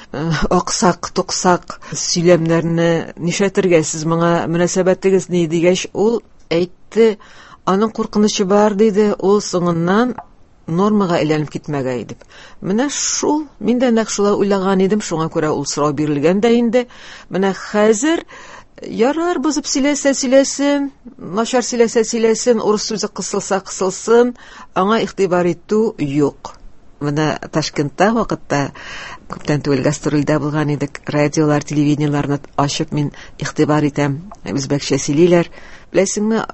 аксак-туксак сөйләмнәрне нишәтергә, сез моңа мөнәсәбәтегез ни дигәч, ул әйтте, аның куркынычы бар диде, ул соңыннан нормага әйләнеп китмәгә иде. Менә шул, мин дә нәкъ шулай уйлаган идем, шуңа күрә ул сорау бирелгән дә инде. Менә хәзер ярар бузып сөйләсә сөйләсен, начар сөйләсә сөйләсен, урыс сүзе кысылса кысылсын, аңа игътибар итү юк. Менә Ташкентта вакытта күптән түгел гастрольдә булган идек. Радиолар, телевидениеларны ачып мин игътибар итәм. Үзбәкчә сөйлиләр. Беләсеңме,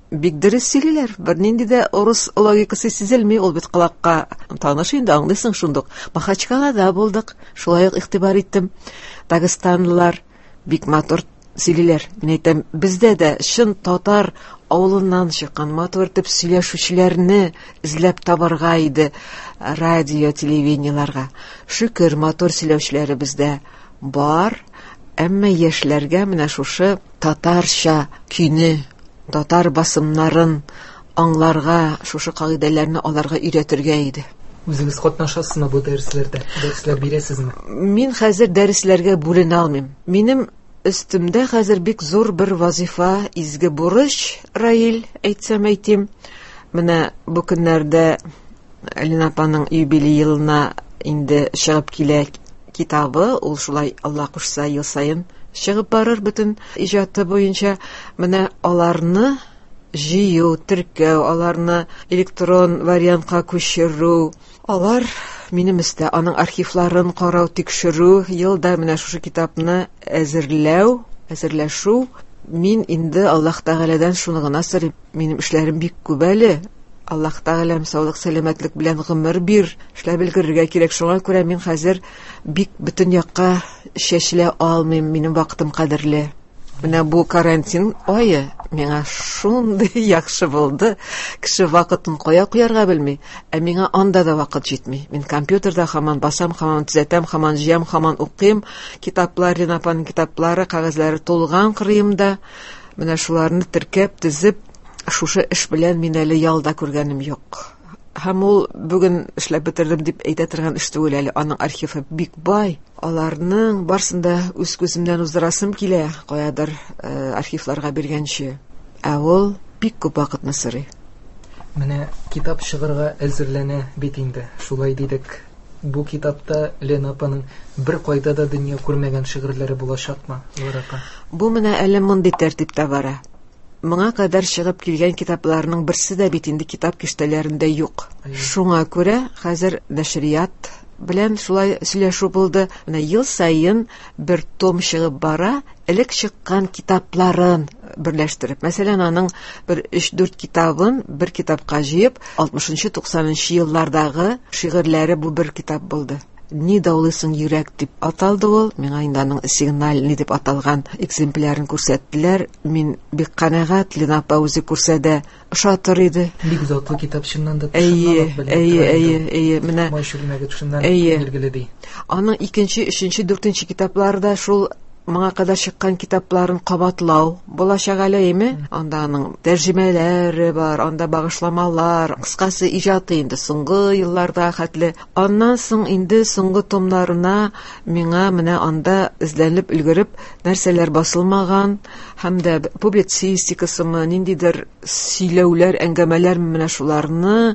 бик дөрес сөйлиләр. Бер нинди дә урыс логикасы сизелми, ул бит колакка таныш инде, аңлыйсың шундук. Махачкалада булдык, шулай ук игътибар иттем. Дагестанлылар бик матур сөйлиләр. Мин әйтәм, бездә дә шын татар авылыннан чыккан матур итеп сөйләшүчеләрне эзләп табарга иде радио, телевидениеларга. Шөкер, матур сөйләүчеләре бездә бар, әмма яшьләргә менә шушы татарча көйне, татар басымнарын аңларга, шушы кагыйдәләрне аларга өйрәтергә иде. Үзегез катнашасызмы бу дәресләрдә? Дәресләр бирәсезме? Мин хәзер дәресләргә бүленә алмыйм. Минем өстемдә хәзер бик зур бер вазифа, изге бурыч, Раил, әйтсәм әйтим. Менә бу көннәрдә Ленапаның юбилей елына инде чыгып килә китабы, ул шулай Алла кушса ел сайын чыгып барыр бөтен иҗаты буенча. Менә аларны җыю, теркәү, аларны электрон вариантка күчерү, алар минем өстә, аның архивларын карау, тикшерү, елда менә шушы китапны әзерләү, әзерләшү. Мин инде Аллаһ Тәгаләдән шуны гына сорыйм. Минем эшләрем бик күп әле. Аллаһ Тәгаләм саулык, сәламәтлек белән гомер бир. Эшләп белгерергә кирәк. Шуңа күрә мин хәзер бик бөтен якка чәчелә алмыйм. Минем вакытым кадерле. Менә бу карантин ае миңа шундый яхшы булды. Кеше вакытын кая куярга белми, ә миңа анда да вакыт җитми. Мин компьютерда һаман басам, һаман төзәтәм, һаман җыям, һаман укыйм. Китаплар, Ленапаның китаплары, кагазьләре тулган кырыемда. Менә шуларны теркәп, тезеп, шушы эш белән мин әле ялда күргәнем юк. Һәм ул бүген эшләп бетердем дип әйтә торган эш түгел әле. Аның архивы бик бай. Аларның барсында үз күземнән уздырасым килә, каядыр архивларга биргәнче. Ә ул бик күп вакытны сорый. Менә китап чыгарга әзерләнә бит инде. Шулай дидек. Бу китапта Ленапаның бер кайда да дөнья күрмәгән шигырьләре булачакмы, Лорапа? Бу менә әле мондый тәртиптә бара. Моңа кадәр чыгып килгән китапларның берсе дә бит инде китап киштәләрендә юк. Шуңа күрә хәзер нәшрият белән шулай сөйләшү булды. Менә ел сайын бер том чыгып бара, элек чыккан китапларын берләштереп. Мәсәлән, аның бер өч-дүрт китабын бер китапка җыеп, алтмышынчы-туксанынчы еллардагы шигырьләре бу бер китап булды. Ни даулыйсың йөрәк дип аталды ул. Миңа инде аның сигнал ни дип аталган экземплярын күрсәттеләр. Мин бик канәгать, Ленапа үзе күрсәдә ошатыр иде. Бик затлы китап чыннан да әйе, әйе, әйе, әйе, менә Майшүлмәгә төшеннән билгеле ди. Аның икенче, өченче, дүртенче китаплары да шул моңа кадәр чыккан китапларын кабатлау булачак әле, әйме? Анда аның тәрҗемәләре бар, анда багышламалар, кыскасы иҗаты инде соңгы елларда хәтле. Аннан соң инде соңгы томнарына миңа менә анда эзләнеп өлгереп нәрсәләр басылмаган, һәм дә публицистикасымы, ниндидер сөйләүләр, әңгәмәләр, менә шуларны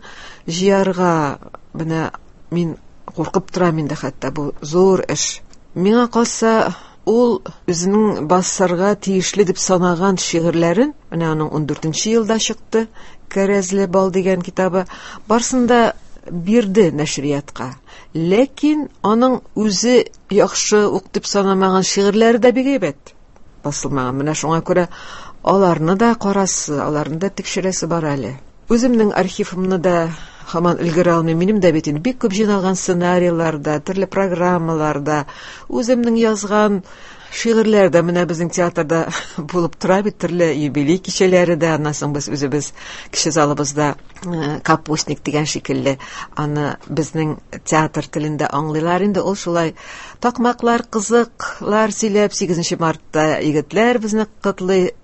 җыярга менә мин куркып торам инде, хәтта бу зур эш. Миңа калса, ул үзенең басарга тиешле дип санаган шигырьләрен, менә аның ундүртенче елда чыкты, Кәрәзле бал дигән китабы, барсында бирде нәшриятка. Ләкин аның үзе яхшы ук дип санамаган шигырьләре дә бик әйбәт басылмаган. Менә шуңа күрә аларны да карасы, аларны да тикшерәсе бар әле. Үземнең архивымны да һаман өлгерә алмыйм. Минем дә бит бик күп җыйналган сценарийларда, төрле программаларда, үземнең язган шигырьләрдә менә безнең театрда булып тора бит, төрле юбилей кичәләре дә. Аннан соң без үзебез кеше залыбызда капустник дигән шикелле, аны безнең театр телендә аңлыйлар инде. Ул шулай такмаклар, кызыклар сөйләп, сигезенче мартта егетләр безне котлый,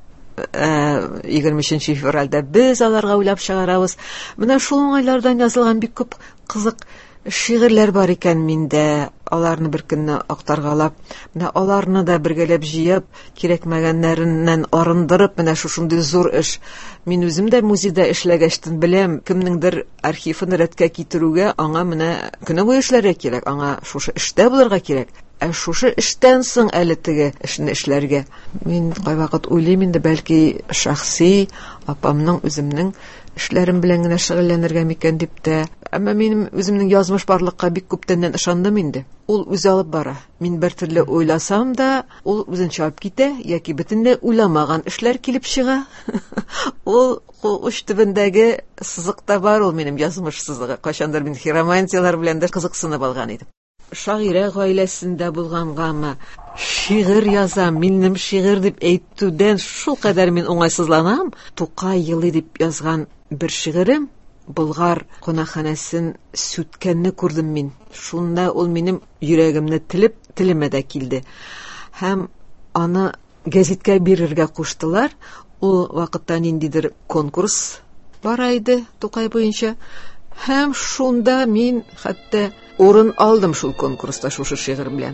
егерме өченче февральдә без аларга уйлап чыгарабыз. Менә шул уңайлардан язылган бик күп кызык шигырьләр бар икән миндә. Аларны бер көнне актаргалап, менә аларны да бергәләп җыеп, кирәкмәгәннәреннән арындырып, менә шушындый зур эш. Мин үзем дә музейда эшләгәчтен беләм, кемнеңдер архивын рәткә китерүгә аңа менә көне буе эшләргә кирәк, аңа шушы эштә булырга кирәк. Ә шушы эштән соң әле теге эшне эшләргә. Мин кайвакыт уйлыйм инде, бәлки шәхси апамның, үземнең эшләрем белән генә шөгыльләнергә микән дип тә. Әмма минем үземнең язмыш барлыкка бик күптәннән ышандым инде. Ул үзе алып бара. Мин бер төрле уйласам да, ул үзенчә алып китә, яки бөтенләй уйламаган эшләр килеп чыга. Ул уч төбендәге сызыкта бар ул минем язмыш сызыгы. Кайчандыр мин хиромантиялар белән дә кызыксынып алган идем. Шагыйрә гаиләсендә булгангамы, шигырь язам, минем шигырь дип әйтүдән шул кадәр мин уңайсызланам. Тукай елый дип язган бер шигырем Болгар кунакханәсен сүткәнне күрдем мин. Шунда ул минем йөрәгемне тилеп, телемә дә килде. Һәм аны гәзиткә бирергә куштылар. Ул вакытта ниндидер конкурс бара иде Тукай буенча. Һәм шунда мин хәтта урын алдым шул конкурста шушы шигырь белән.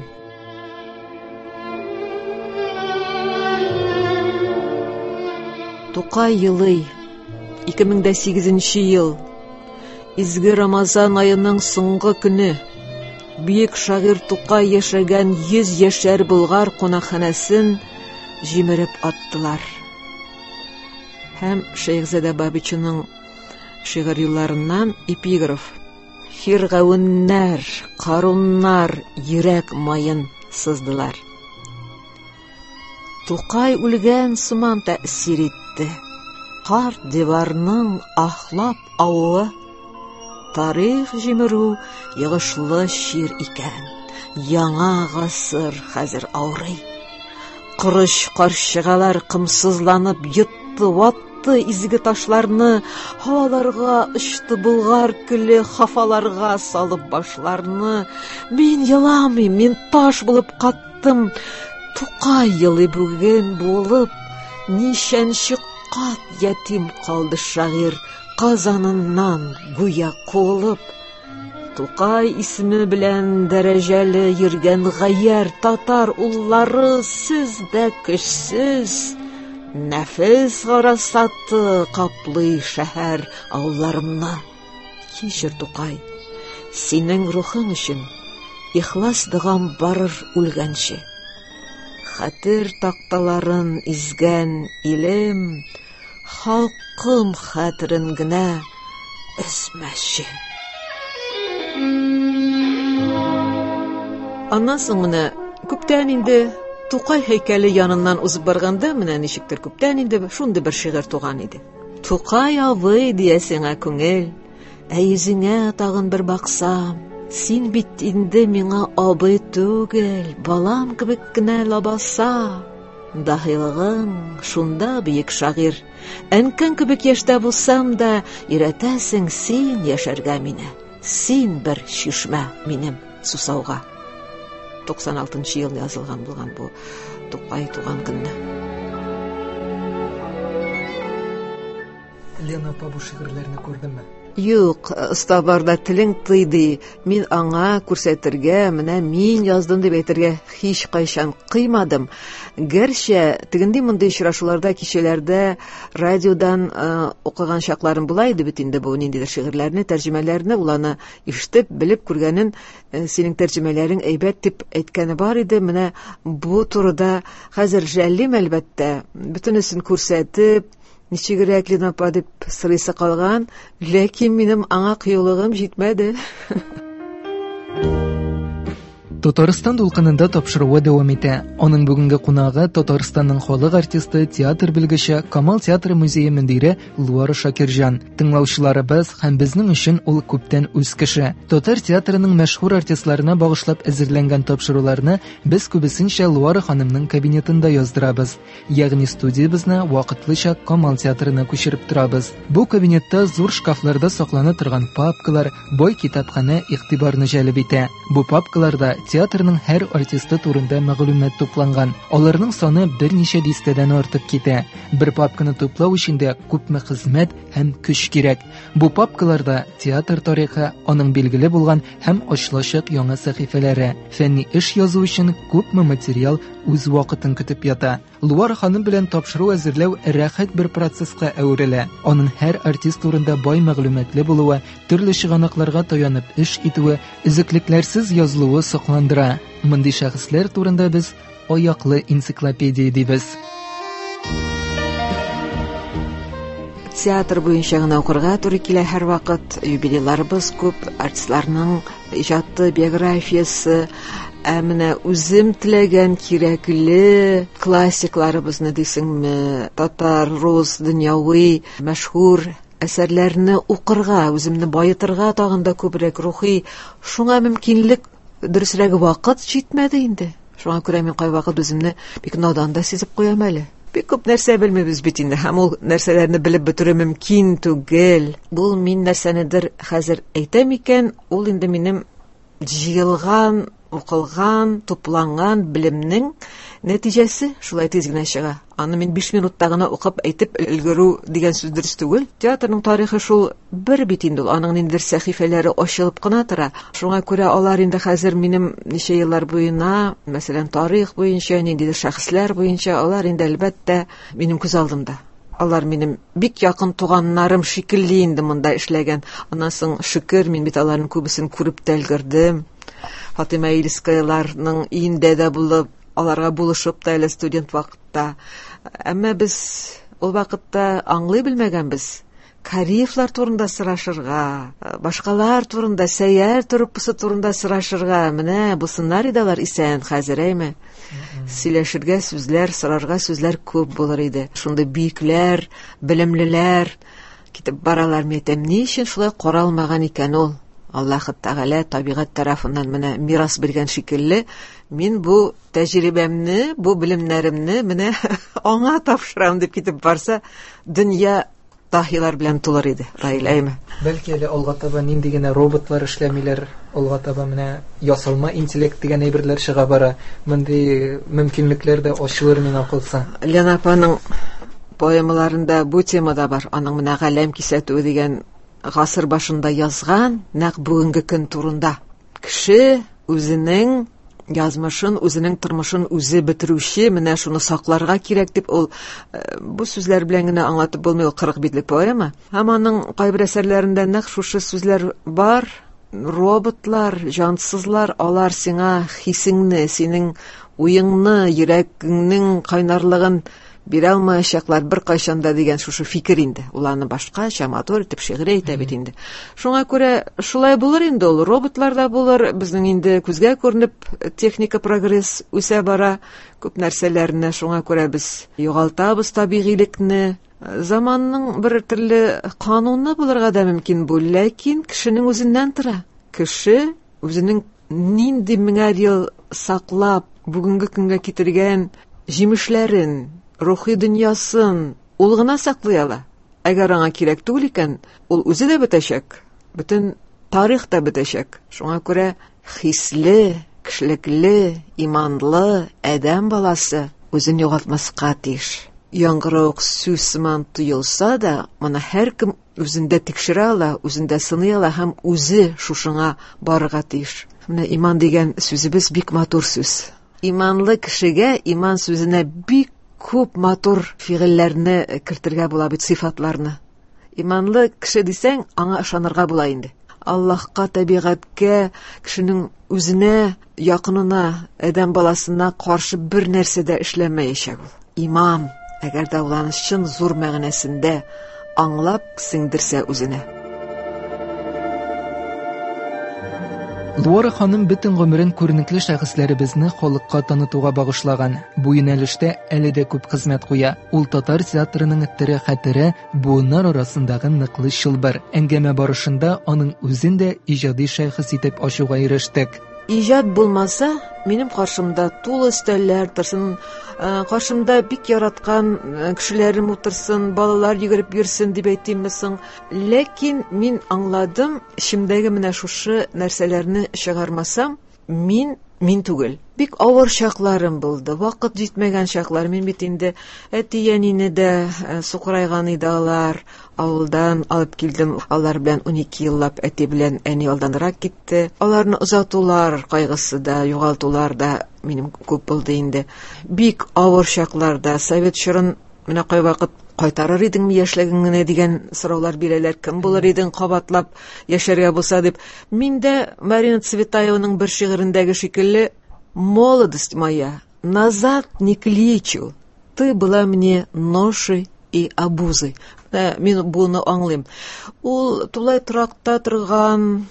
Тукай елый, ике мең дә сигезенче ел, изге Рамазан айының соңгы көне, бөек шагыйрь Тукай яшәгән йөз яшәр Болгар кунакханәсен җимереп аттылар. Һәм Шәйхзадә Бабичның шигырь юлларыннан эпиграф: Фиргавеннәр, Каруннар йөрәк майын сыздылар. Тукай үлгән сыман тәэсир итте. Карт диварның ахлап авы, тарих җимерү йогышлы шир икән. Яңа гасыр хәзер авырый. Кырыш карчыгалар кымсызланып йытты, ватты изге ташларны, һаваларга очты Болгар көле, хафаларга салып башларны. Мин еламыйм, мин таш булып каттым. Тукай елый бүген булып, нишәнче кат ятим калды шагыйрь, казаныннан гүя кулып. Тукай исеме белән дәрәҗәле йөргән гаяр татар уллары, сез дә көчсез. Нәфес гарасаты каплый шәһәр ауларымны. Кичер, Тукай, синең рухың өчен ихлас дигам барыр үлгәнче. Хәтер такталарын изгән илем, халкым хәтерен генә өзмәче. Аннан соң менә күптән инде Тукай һәйкәле яныннан узып барганда, менә ничектер күптән инде шундый бер шигырь туган иде. Тукай абый диясеңә күңел, ә йөзеңә тагын бер баксам, син бит инде миңа абый түгел, балам кебек кенә лабаса. Дахилыгың шунда бөек шагыйрь, әнкәң кебек яшьтә булсам да, өйрәтәсең син яшәргә мине. Син бер чишмә минем сусауга. туксан алтынчы ел язылган булган бу Тукай туган көнне. Лена апа бу шигырьләрне күрдеме? Юк, оста барда телең тыйды. Мин аңа күрсәтергә, менә мин яздым дип әйтергә һич кайчан кыймадым. Гәрчә тегенди мондый очрашуларда, кичәләрдә радиодан укыган чакларым була иде бит инде бу ниндидер шигырьләрне, тәрҗемәләрне, ул аны ишетеп, белеп күргәнен, синең тәрҗемәләрең әйбәт дип әйткәне бар иде. Менә бу турыда хәзер жәллим әлбәттә, бөтенесен күрсәтеп, ничегрәк Лена апа дип сырыйсы калган, ләкин минем аңа кыюлыгым җитмәде. Татарстан дулкынында тапшыруы дәвам итә. Аның бүгенге кунагы Татарстанның халык артисты, театр белгече, Камал театры музее мөдире Луара Шакирҗан. Тыңлаучыларыбыз һәм безнең өчен ул күптән үз кеше. Татар театрының мәшһүр артистларына багышлап әзерләнгән тапшыруларны без күбесенчә Луара ханымның кабинетында яздырабыз. Ягъни студиябызны вакытлыча Камал театрына күчереп торабыз. Бу кабинетта зур шкафларда саклана торган папкалар, бай китапханә игътибарны җәлеп итә. Бу папкаларда театрның һәр артисты турында мәгълүмат тупланган. Аларның саны берничә дистәдән артып китә. Бер папканы туплау өчен дә күпме хезмәт һәм көч кирәк. Бу папкаларда театр тарихы, аның билгеле булган һәм ачылачак яңа сәхифәләре, фәнни эш язу өчен күпме материал үз вакытын көтеп ята. Луара ханым белән тапшыру әзерләү рәхәт бер процесска әверелә. Аның һәр артист турында бай мәгълүматлы булуы, төрле чыганакларга таянып эш итүе, үзеклекләрсез язылуы сокландыра. Мондый шәхесләр турында без аяклы энциклопедия дибез. театр буенча гына укырга туры килә һәрвакыт. Юбилейларыбыз күп, артистларның иҗаты, биографиясе, ә менә үзем теләгән кирәкле классикларыбызны дисеңме, татар, рус, дөньяви, мәшһүр әсәрләрне укырга, үземне баетырга тагын да күбрәк рухи, шуңа мөмкинлек, дөресрәк вакыт җитмәде инде. Шуңа күрә мин кайвакыт үземне бик надан да сизеп куям әле. Бик күп нәрсә белмибез бит инде, һәм ул нәрсәләрне белеп бетерү мөмкин түгел. Бу мин нәрсәнедер хәзер әйтәм икән, ул инде минем җыелган, укылган, тупланган белемнең нәтиҗәсе, шулай тиз генә чыга. Аны мин биш минутта гына укып әйтеп өлгерү дигән сүз дөрес түгел. Театрның тарихы шул бер бит инде ул, аның ниндидер сәхифәләре ачылып кына тора. Шуңа күрә алар инде хәзер минем ничә еллар буена, мәсәлән, тарих буенча, ниндидер шәхесләр буенча, алар инде әлбәттә минем күз алдымда. Алар минем бик якын туганнарым шикелле инде монда эшләгән. Аннан соң шөкер, мин бит аларның күбесен күреп тә өлгердем. Фатима Ильскайларның өендә дә булып, аларга булышып та әле студент вакытта. Әмма без ул вакытта аңлый белмәгәнбез. Кариевлар турында сорашырга, башкалар турында, Сәйяр труппасы турында сорашырга, менә бу сценарийлар исән хәзер әйме. Сөйләшергә сүзләр, сорарга сүзләр күп булыр иде. Шундый биекләр, белемлеләр китеп баралар, мәйтәм, ни өчен шулай каралмаган икән ул? Аллаһ Тәгалә табигать тарафыннан менә мирас биргән шикелле, мин бу тәҗрибәмне, бу белемнәремне менә аңа тапшырам дип китеп барса, дөнья таһилар белән тулыр иде. Раиләйме? Бәлки әле алга таба нинди генә роботлар эшләмиләр, алга таба менә ясалма интеллект дигән әйберләр чыга бара. Мондый мөмкинлекләр дә ачылыр миңа калса. Лена апаның поэмаларында бу темада бар. Аның менә галәм кисәтү дигән гасыр башында язган, нәкъ бүгенге көн турында. Кеше үзенең язмышын, үзенең тормышын үзе бетерүче, менә шуны сакларга кирәк дип ул бу сүзләр белән генә аңлатып булмый, ул кырык битлек поэма. Һәм аның кайбер әсәрләрендә нәкъ шушы сүзләр бар. Роботлар, җансызлар, алар сиңа хисеңне, синең уеңны, йөрәгеңнең кайнарлыгын бирә алмаячаклар бер кайчанда дигән шушы фикер инде. Ул аны башкача матур итеп шигырь әйтә бит инде. Шуңа күрә шулай булыр инде ул. Роботлар да булыр. Безнең инде күзгә күренеп техника прогресс үсә бара. Күп нәрсәләрне шуңа күрә без югалтабыз табигыйлекне. Заманның бер төрле кануны булырга да мөмкин бу, ләкин кешенең үзеннән тора. Кеше үзенең нинди меңәр ел саклап бүгенге көнгә китергән җимешләрен, рухи дөньясын ул гына саклый ала. Әгәр аңа кирәк түгел икән, ул үзе дә бетәчәк. Бөтен тарих та бетәчәк. Шуңа күрә хисле, кешелекле, иманлы адәм баласы үзен югалтмаска тиеш. Яңгырауык сүз сыман тоелса да, моны һәркем үзендә тикшерә ала, үзендә сыный ала һәм үзе шушыңа барырга тиеш. Менә иман дигән сүзебез бик матур сүз. Иманлы кешегә иман сүзенә бик күп матур фигыльләрне кертергә була бит, сыйфатларны. Иманлы кеше дисәң, аңа ышанырга була инде. Аллаһка, табигатькә, кешенең үзенә, якынына, адәм баласына каршы бер нәрсә дә эшләмәячәк ул. Иман, әгәр дә ул аны чын зур мәгънәсендә аңлап сеңдерсә үзенә. Луара ханым бөтен гомерен күренекле шәхесләребезне халыкка танытуга багышлаган. Бу юнәлештә әле дә күп хезмәт куя. Ул татар театрының тере хәтере, буыннар арасындагы ныклы чылбыр. Әңгәмә барышында аның үзен дә иҗади шәхес итеп ачуга ирештек. Иҗат булмаса, минем каршымда тулы өстәлләр торсын, каршымда бик яраткан кешеләрем утырсын, балалар йөгереп йөрсен дип әйтимме соң. Ләкин мин аңладым, эчемдәге менә шушы нәрсәләрне чыгармасам, мин мин түгел. Бик авыр чакларым булды. Вакыт җитмәгән чаклар. Мин бит инде әти-әнине дә сукырайган иде алар. Авылдан алып килдем. Алар белән унике еллап әти белән әни алданрак китте. Аларны озатулар кайгысы да, югалтулар да минем күп булды инде. Бик авыр чакларда Совет чорын менә кайвакыт кайтарыр идеңме яшьлегеңне дигән сораулар бирәләр. Кем булыр идең кабатлап яшәргә булса дип. Мин дә Марина Цветаеваның бер шигырендәге шикелле: «Молодость моя, назад не кличу, ты была мне ношей и обузой». Мин буны аңлыйм. Ул тулай торакта торган,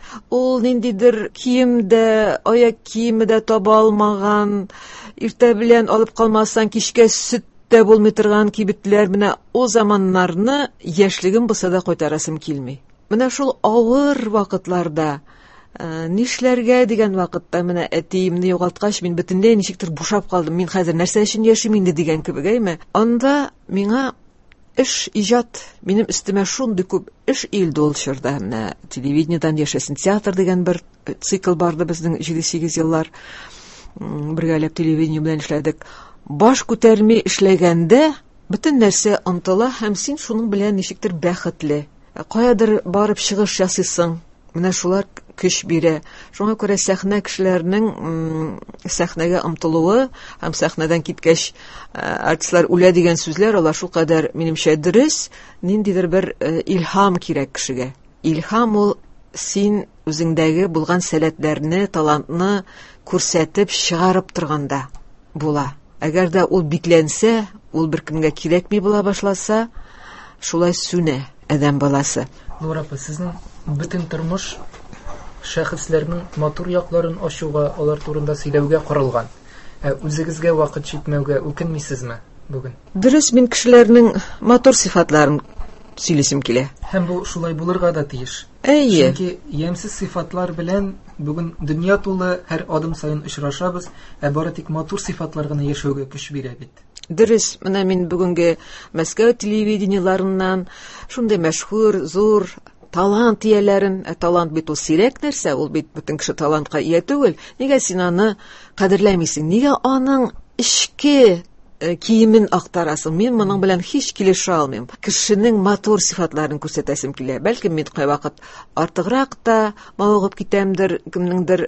ул ниндидер киемдә, аяк киеме дә таба алмаган, иртә белән алып калмасаң кичкә сөт тә булмый торган кибетләр, менә о заманнарны яшьлегем булса да кайтарасым килми. Менә шул авыр вакытларда, нишләргә дигән вакытта, менә әтиемне югалткач, мин бөтенләй ничектер бушап калдым. Мин хәзер нәрсә өчен яшим инде дигән кебек, әйме? Анда миңа эш, иҗат, минем өстемә шундый күп эш илде ул чорда. Менә телевидениедан яшәсен театр дигән бер цикл барды безнең җиде-сигез еллар. Бергәләп телевидение белән эшләдек. Баш күтәрми эшләгәндә бөтен нәрсә онтыла һәм син шуның белән ничектер бәхетле. Каядыр барып чыгыш ясыйсың. Менә шулар көч бирә. Шуңа күрә сәхнә кешеләренең сәхнәгә омтылуы һәм сәхнәдән киткәч артистлар үлә дигән сүзләр, алар шул кадәр минемчә дөрес, ниндидер бер илһам кирәк кешегә. Илһам ул син үзеңдәге булган сәләтләрне, талантны күрсәтеп чыгарып торганда була. Әгәр дә ул бикләнсә, ул беркемгә кирәкми була башласа, шулай сүнә адәм баласы. Нура апа, сезнең бөтен тормыш шәхесләрнең матур якларын ачуга, алар турында сөйләүгә каралган. Ә үзегезгә вакыт җитмәүгә үкенмисезме бүген? Дөрес, мин кешеләрнең матур сыйфатларын сөйлисем килә. Һәм бу шулай булырга да тиеш. Әйе. Чөнки ямсыз сыйфатлар белән бүген дөнья тулы, һәр адым саен очрашабыз, ә бары тик матур сыйфатлар гына яшәүгә көч бирә бит. Дөрес, менә мин бүгенге Мәскәү телевидениеларыннан шундый мәшһүр, зур талант ияләрен, ә талант бит ул сирәк нәрсә, ул бит бөтен кеше талантка ия түгел. Нигә син аны кадерләмисең? Нигә аның эчке киемен актарасың? Мин моның белән һич килешә алмыйм. Кешенең матур сыйфатларын күрсәтәсем килә. Бәлки мин кайвакыт артыграк та мавыгып китәмдер, кемнеңдер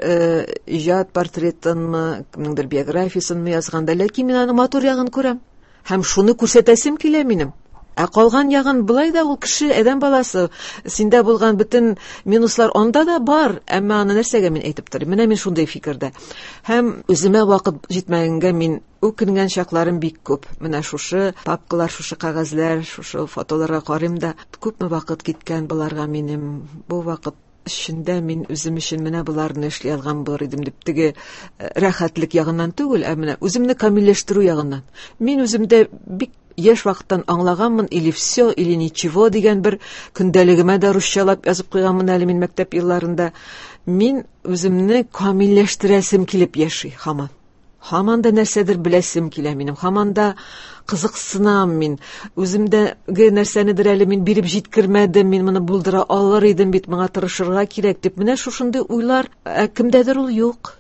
иҗат портретынмы, кемнеңдер биографиясынмы язганда, ләкин мин аның матур ягын күрәм. Һәм шуны күрсәтәсем килә минем. Ә калган ягын булай да ул кеше, адәм баласы, синдә булган бөтен минуслар анда да бар, әмма аны нәрсәгә мин әйтеп торыйм? Менә мин шундый фикердә. Һәм үземә вакыт җитмәгәнгә мин үкенгән чакларым бик күп. Менә шушы папкалар, шушы кагазьләр, шушы фотоларга карыйм да, күпме вакыт киткән буларга минем. Бу вакыт эчендә мин үзем өчен менә буларны эшли алган булыр идем дип, теге рәхәтлек ягыннан түгел, ә менә үземне камилләштерү ягыннан. Мин үземдә бик яшь вакыттан аңлаганмын, или все, или ничего дигән бер көндәлегемә дә русчалап язып куйганмын әле мин мәктәп елларында. Мин үземне камилләштерәсем килеп яши һаман. Һаман да нәрсәдер беләсем килә минем. Һаман да кызыксынам мин. Үземдәге нәрсәнедер әле мин биреп җиткермәдем, мин моны булдыра алыр идем бит, моңа тырышырга кирәк дип. Менә шушындый уйлар кемдәдер ул юк.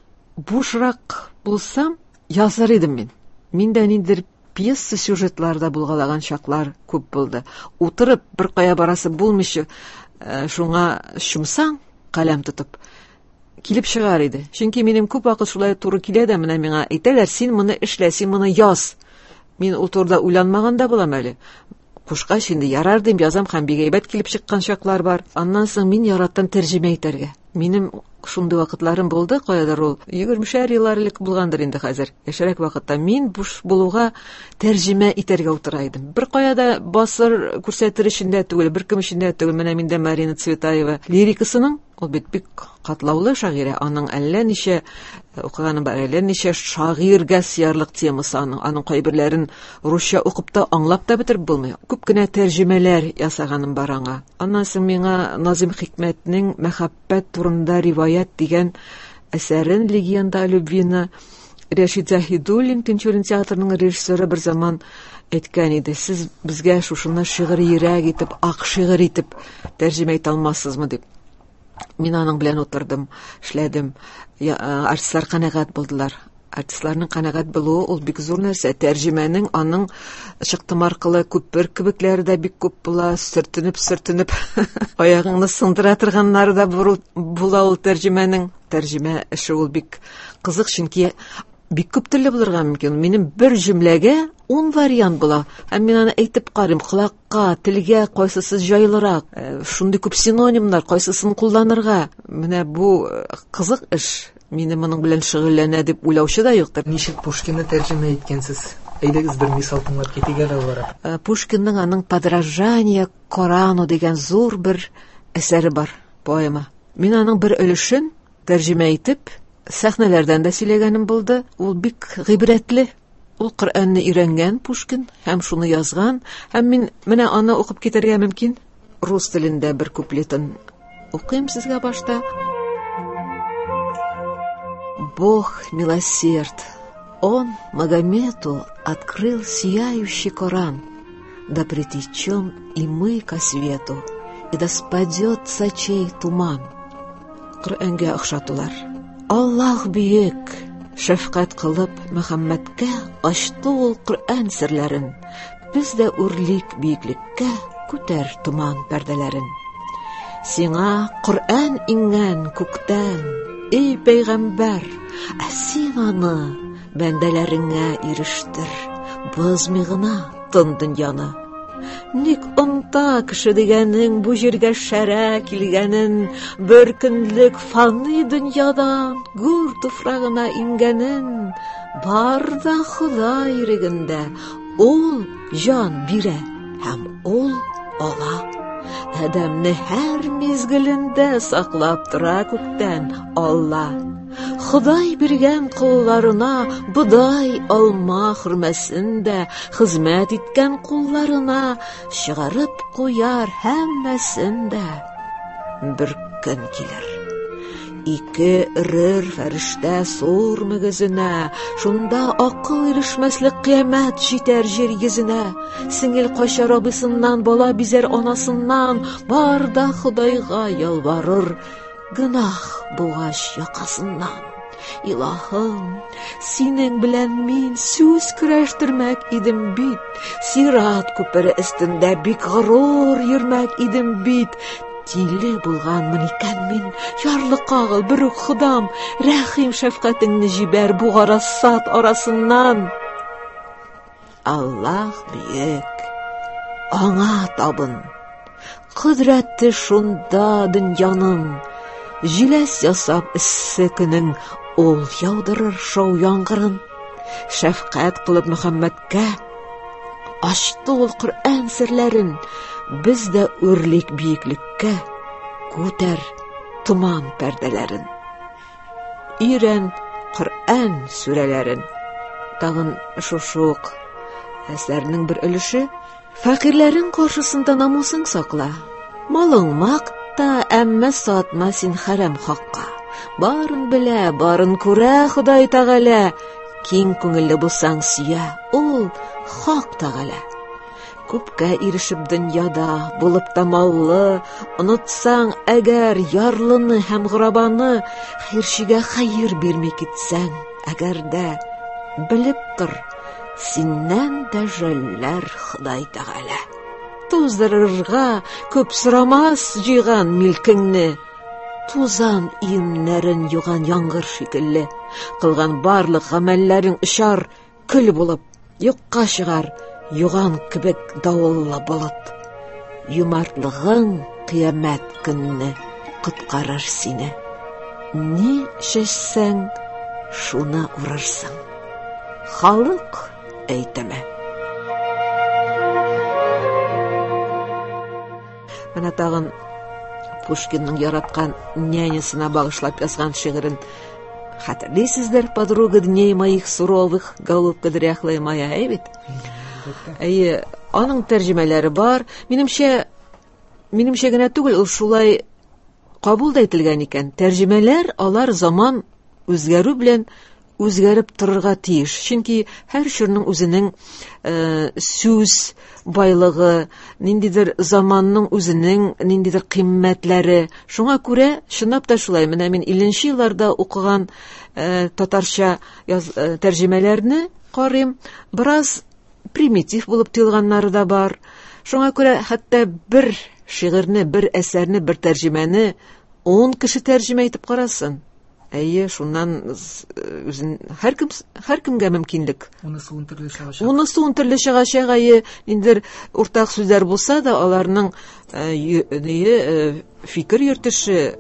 Бушрак булсам, язар идем мин. Миндә ниндидер пьеса сюжетларда булгалаган чаклар күп булды. Утырып бер кая барасы булмыйча, шуңа шумсаң, каләм тотып килеп чыгар иде. Чөнки минем күп вакыт шулай туры килә дә, менә миңа әйтәләр, син моны эшлә, син моны яз. Мин ул турыда уйланмаганда булам әле. Кушкач инде ярар дим, язам һәм бик әйбәт килеп чыккан чаклар бар. Аннан соң мин яраттан тәрҗемә итәргә. Минем шундый вакытларым булды, каядыр ул егермешәр еллар элек булгандыр инде хәзер. Яшәрәк вакытта мин буш булуга тәрҗемә итәргә утыра идем. Бер каяда басыр күрсәтер өчендә түгел, бер кем өчендә түгел. Менә миндә Марина Цветаева лирикасының, ул бит бик катлаулы шагыйрә, аның әллә ничә укыганы бар, әллә ничә шагыйрьгә сиярлык темасы, аның аның кайберләрен русча укып та аңлап та бетереп булмый. Күп кенә тәрҗемәләр ясаганым бар аңа. Аннан соң миңа Назим Хикмәтнең Мәхәббәт турында риваят дигән әсәрен, Легенда о любви, Рәшид Заһидуллин, Тинчурин театрының режиссеры, бер заман әйткән иде: сез безгә шушыны шигырь йөрәк итеп, ак шигырь итеп тәрҗемә итә алмассызмы дип. Мин аның белән утырдым, эшләдем. Артистлар канәгать булдылар. Артистларның канәгать булуы ул бик зур нәрсә. Тәрҗемәнең аның чыктым аркылы күпер кебекләре дә бик күп була, сөртенеп-сөртенеп аягыңны сындыра торганнары да була ул тәрҗемәнең. Тәрҗемә эше ул бик кызык, чөнки бик күп төрле булырга мөмкин. Минем бер җөмләгә ун вариант була. Һәм мин аны әйтеп карыйм, колакка, телгә кайсысы җайлырак, шундый күп синонимнар, кайсысын кулланырга. Менә бу кызык эш. Мине моның белән шөгыльләнә дип уйлаучы да юктыр. Ничек Пушкинны тәрҗемә иткәнсез? Әйдәгез бер мисал тыңлап китик әле алар. Пушкинның аның «Подражание Корану» дигән зур бер әсәре бар, поэма. Мин аның бер өлешен тәрҗемә итеп, сәхнәләрдән дә сөйләгәнем булды. Ул бик гыйбрәтле. Ул Коръәнне өйрәнгән Пушкин һәм шуны язган. Һәм мин менә аны укып китәргә мөмкин. Рус телендә бер куплетын укыйм сезгә башта. Бог милосерд, Он Магомету открыл сияющий Коран, да притечем и мы ко свету, и да спадет с очей туман. Коръәнгә охшатулар. Аллаһ бөек, шәфкать кылып Мөхәммәдкә ачты ул Коръән серләрен. Без дә үрлик биеклеккә күтәр туман пәрдәләрен. Сиңа Коръән иңгән күктән, эй пәйгамбәр, ә син аны бәндәләреңә ирештер, бозмый гына тын дөньяны. Ник онта кеше дигәнең бу җиргә шәрә килгәнен, бер көнлек фаны дөньядан гүр туфрагына ингәнен, бар да Ходай ирегендә, ул җан бирә һәм ул ала. Адәмне һәр мизгелендә саклап тора күктән Алла. Ходай биргән кулларына бодай алма хөрмәсендә, хезмәт иткән кулларына чыгарып куяр һәммәсендә. Бер көн килер, ике өрер фәрештә сур мөгезенә, шунда акыл ирешмәслек кыямәт җитәр җир йөзенә. Сеңел качар абысыннан, бала бизәр анасыннан, бар да Ходайга ялварыр, гынах булгач якасыннан. Илаһым, синең белән мин сүз көрәштермәк идем бит, сират күпере өстендә бик горур йөрмәк идем бит. Тиле булганмын икән мин, ярлы кагыл бер үк Ходам, рәхим шәфкатеңне җибәр бу гарасат арасыннан. Аллаһ бөек, аңа табын, кодрәте шунда дөньяның, җиләс ясап эссе көнең, ул яудырыр шау яңгырын. Шәфкать кылып Мөхәммәдкә ачты ул Коръән серләрен, без дә үрлик биеклеккә күтәр туман пәрдәләрен. Ирән Коръән сүрәләрен. Тагын шушы әсәрнең бер өлеше. Фәкыйрьләрең каршысында намусың сакла. Малың макта, әмма сатма син хәрәм хакка. Барын белә, барын күрә Ходай Тәгалә. Киң күңелле булсаң сөя, ул хак Тәгалә. Күпкә ирешеп дөньяда, булып та маллы, онытсаң әгәр ярлыны һәм гырабаны, хәерчегә хәер бирмәй китсәң, әгәр дә белеп тор, синнән дә жәлләр Ходай Тәгалә. Туздырырга күп сорамас җыйган милкеңне, тузан иемнәрен юган яңгыр шикелле, кылган барлык гамәлләрең очар, көл булып, юкка чыгар, юган кебек давыллы болыт. Юмартлыгың кыямәт көнне коткарыр сине. Ни чәчсәң, шуны урырсың. Халык әйтәме. Менә тагын Пушкинның яраткан нянесына багышлап язган шигырен хәтерлисездер, подруга дней моих суровых, голубка дряхлая моя, әйбит. Әйе, аның тәрҗемәләре бар. Минемчә, минемчә генә түгел, ул шулай кабул да ителгән икән. Тәрҗемәләр алар заман үзгәрү белән үзгәреп торырга тиеш. Чөнки һәр чорның үзенең э, сүз байлыгы, ниндидер заманның үзенең ниндидер кыйммәтләре. Шуңа күрә чынлап та шулай. Менә мин илленче елларда укыган э, татарча яз, э, тәрҗемәләрне карыйм. Бераз примитив булып тыелганнары да бар. Шуңа күрә хәтта бер шигырьне, бер әсәрне, бер тәрҗемәне он кеше тәрҗемә итеп карасын. Әйе, шуннан үзен һәркем һәркемгә мөмкинлек. Унысы ун төрле чыгачак. Унысы ун төрле чыгачак, әйе, индер уртак сүзләр булса да, аларның әйе фикер йөртеше,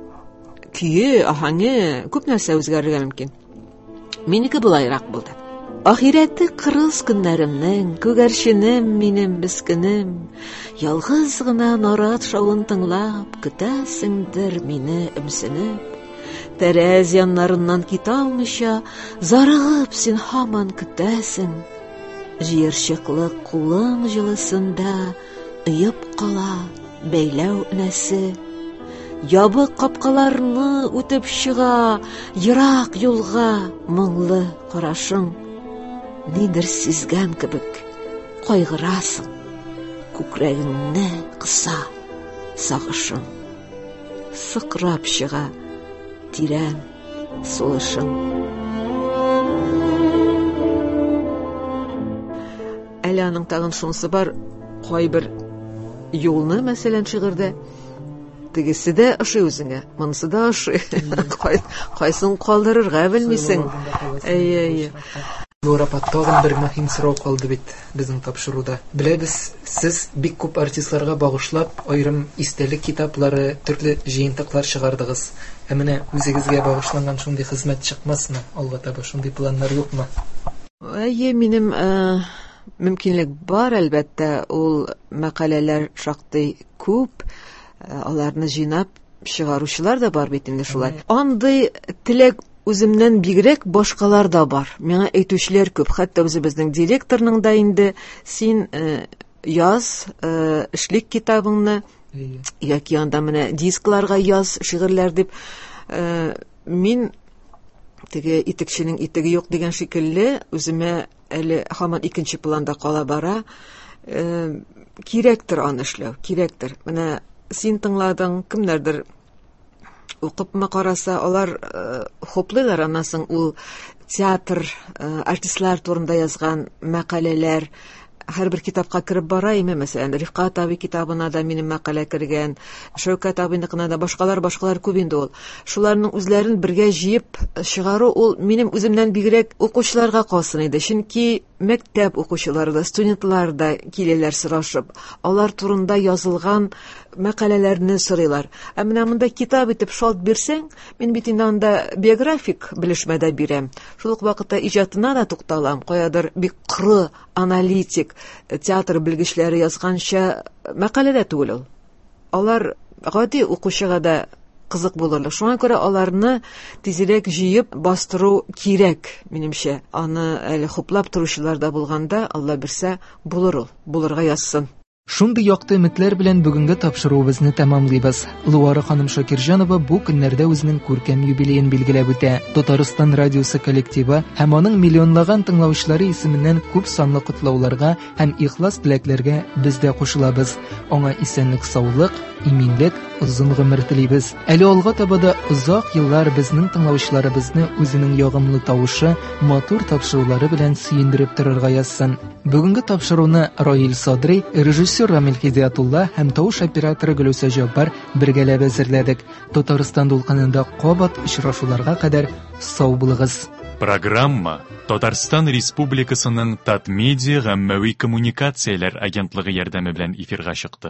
көе, аһаңы күп нәрсә үзгәрергә мөмкин. Минеке булайрак булды. Ахирәте кырыс көннәремнең, күгәрченем минем бискенем, ялгыз гына нарат шавын тыңлап, көтәсеңдер мине өмсенеп. Тәрәз яннарыннан киталмыйча, зарыгып син һаман көтәсең. Җыерчыклы кулың җылысында ыеп кала бәйләү энәсе. Ябык капкаларны үтеп чыга, ерак юлга моңлы карашың. Нидер сизгән кебек кайгырасың, күкрәгеңне кыса сагышың. Сыкрап чыга тирән сулышың. Әле аның тагын шунысы бар, кайбер юлны, мәсәлән, шигырьдә тегесе дә ошый үзеңә, монысы да ошый. Кайсын калдырырга белмисең. Әйе-әйе. Европа тагын бер мөһим сорау калды бит безнең тапшыруда. Беләбез, сез бик күп артистларга багышлап, аерым истәлек китаплары, төрле җыентыклар чыгардыгыз. Ә менә үзегезгә багышланган шундый хезмәт чыкмасмы? Алга таба шундый планнар юкмы? Әйе, минем мөмкинлек бар, әлбәттә, ул мәкаләләр шактый күп. Аларны җыйнап чыгаручылар да бар бит инде шулай. Андый теләк үземнән бигрәк башкалар да бар. Миңа әйтүчләр күп. Хәтта үзебезнең директорның да инде син яз эшлек китабыңны, яки анда менә дискларга яз шигырьләр дип. Мин теге итекченең итеге юк дигән шикелле үземә әле һаман икенче планда кала бара. Кирәктер аны эшләү, кирәктер. Менә син тыңладың, кемнәрдер укыпмы караса, алар хоплыйлар, анасын ул театр, артистлар турында язган мәкаләләр һәрбер китапка кирип бара име. Мәсәлән, Рифкат аби китабына да минем мәкалә кергән, Шәүкәт абиныкына да, башкалар башкалар күп инде ул. Шуларның үзләрен бергә җыеп чыгару ул минем үземнән бигрәк укучыларга калсын иде. Чөнки мәктәп укучылары да, студентлар да киләләр сорашып, алар турында язылган мәкаләләрне сорыйлар. Ә менә монда китап итеп шалт бирсәң, мин бит инде анда биографик белешмәдә бирәм. Шул ук вакытта иҗатына да тукталам. Каядыр бик кыры аналитик театр белгечләре язганча мәкаләдә түгел ул. Алар гади укучыга да кызык булырлык. Шуңа күрә аларны тизрәк җыеп бастыру кирәк, минемчә. Аны әле хуплап торучылар да булганда, Алла бирсә, булыр ул, булырга язсын. Шундый якты өметләр белән бүгенге тапшыруыбызны тәмамлыйбыз. Луара ханым Шакирҗанова бу көннәрдә үзенең күркәм юбилеен билгеләп үтә. Татарстан радиосы коллективы һәм аның миллионлаган тыңлаучылары исеменнән күп санлы котлауларга һәм ихлас теләкләргә без дә кушылабыз. Аңа исәнлек, саулык, иминлек, озын гомер телибез. Әле алга таба да озак еллар безнең тыңлаучыларыбызны үзенең ягымлы тавышы, матур тапшырулары белән сөендереп торырга язсын. Бүгенге тапшыруны Раил Садри, режиссер Рамил Хидиятулла һәм тавыш операторы Гөлүсә Җаббар бергәләп әзерләдек. Татарстан дулкынында кабат очрашуларга кадәр сау булыгыз. Программа Татарстан Республикасының Татмедиа гаммәви коммуникацияләр агентлыгы ярдәме белән эфирга чыкты.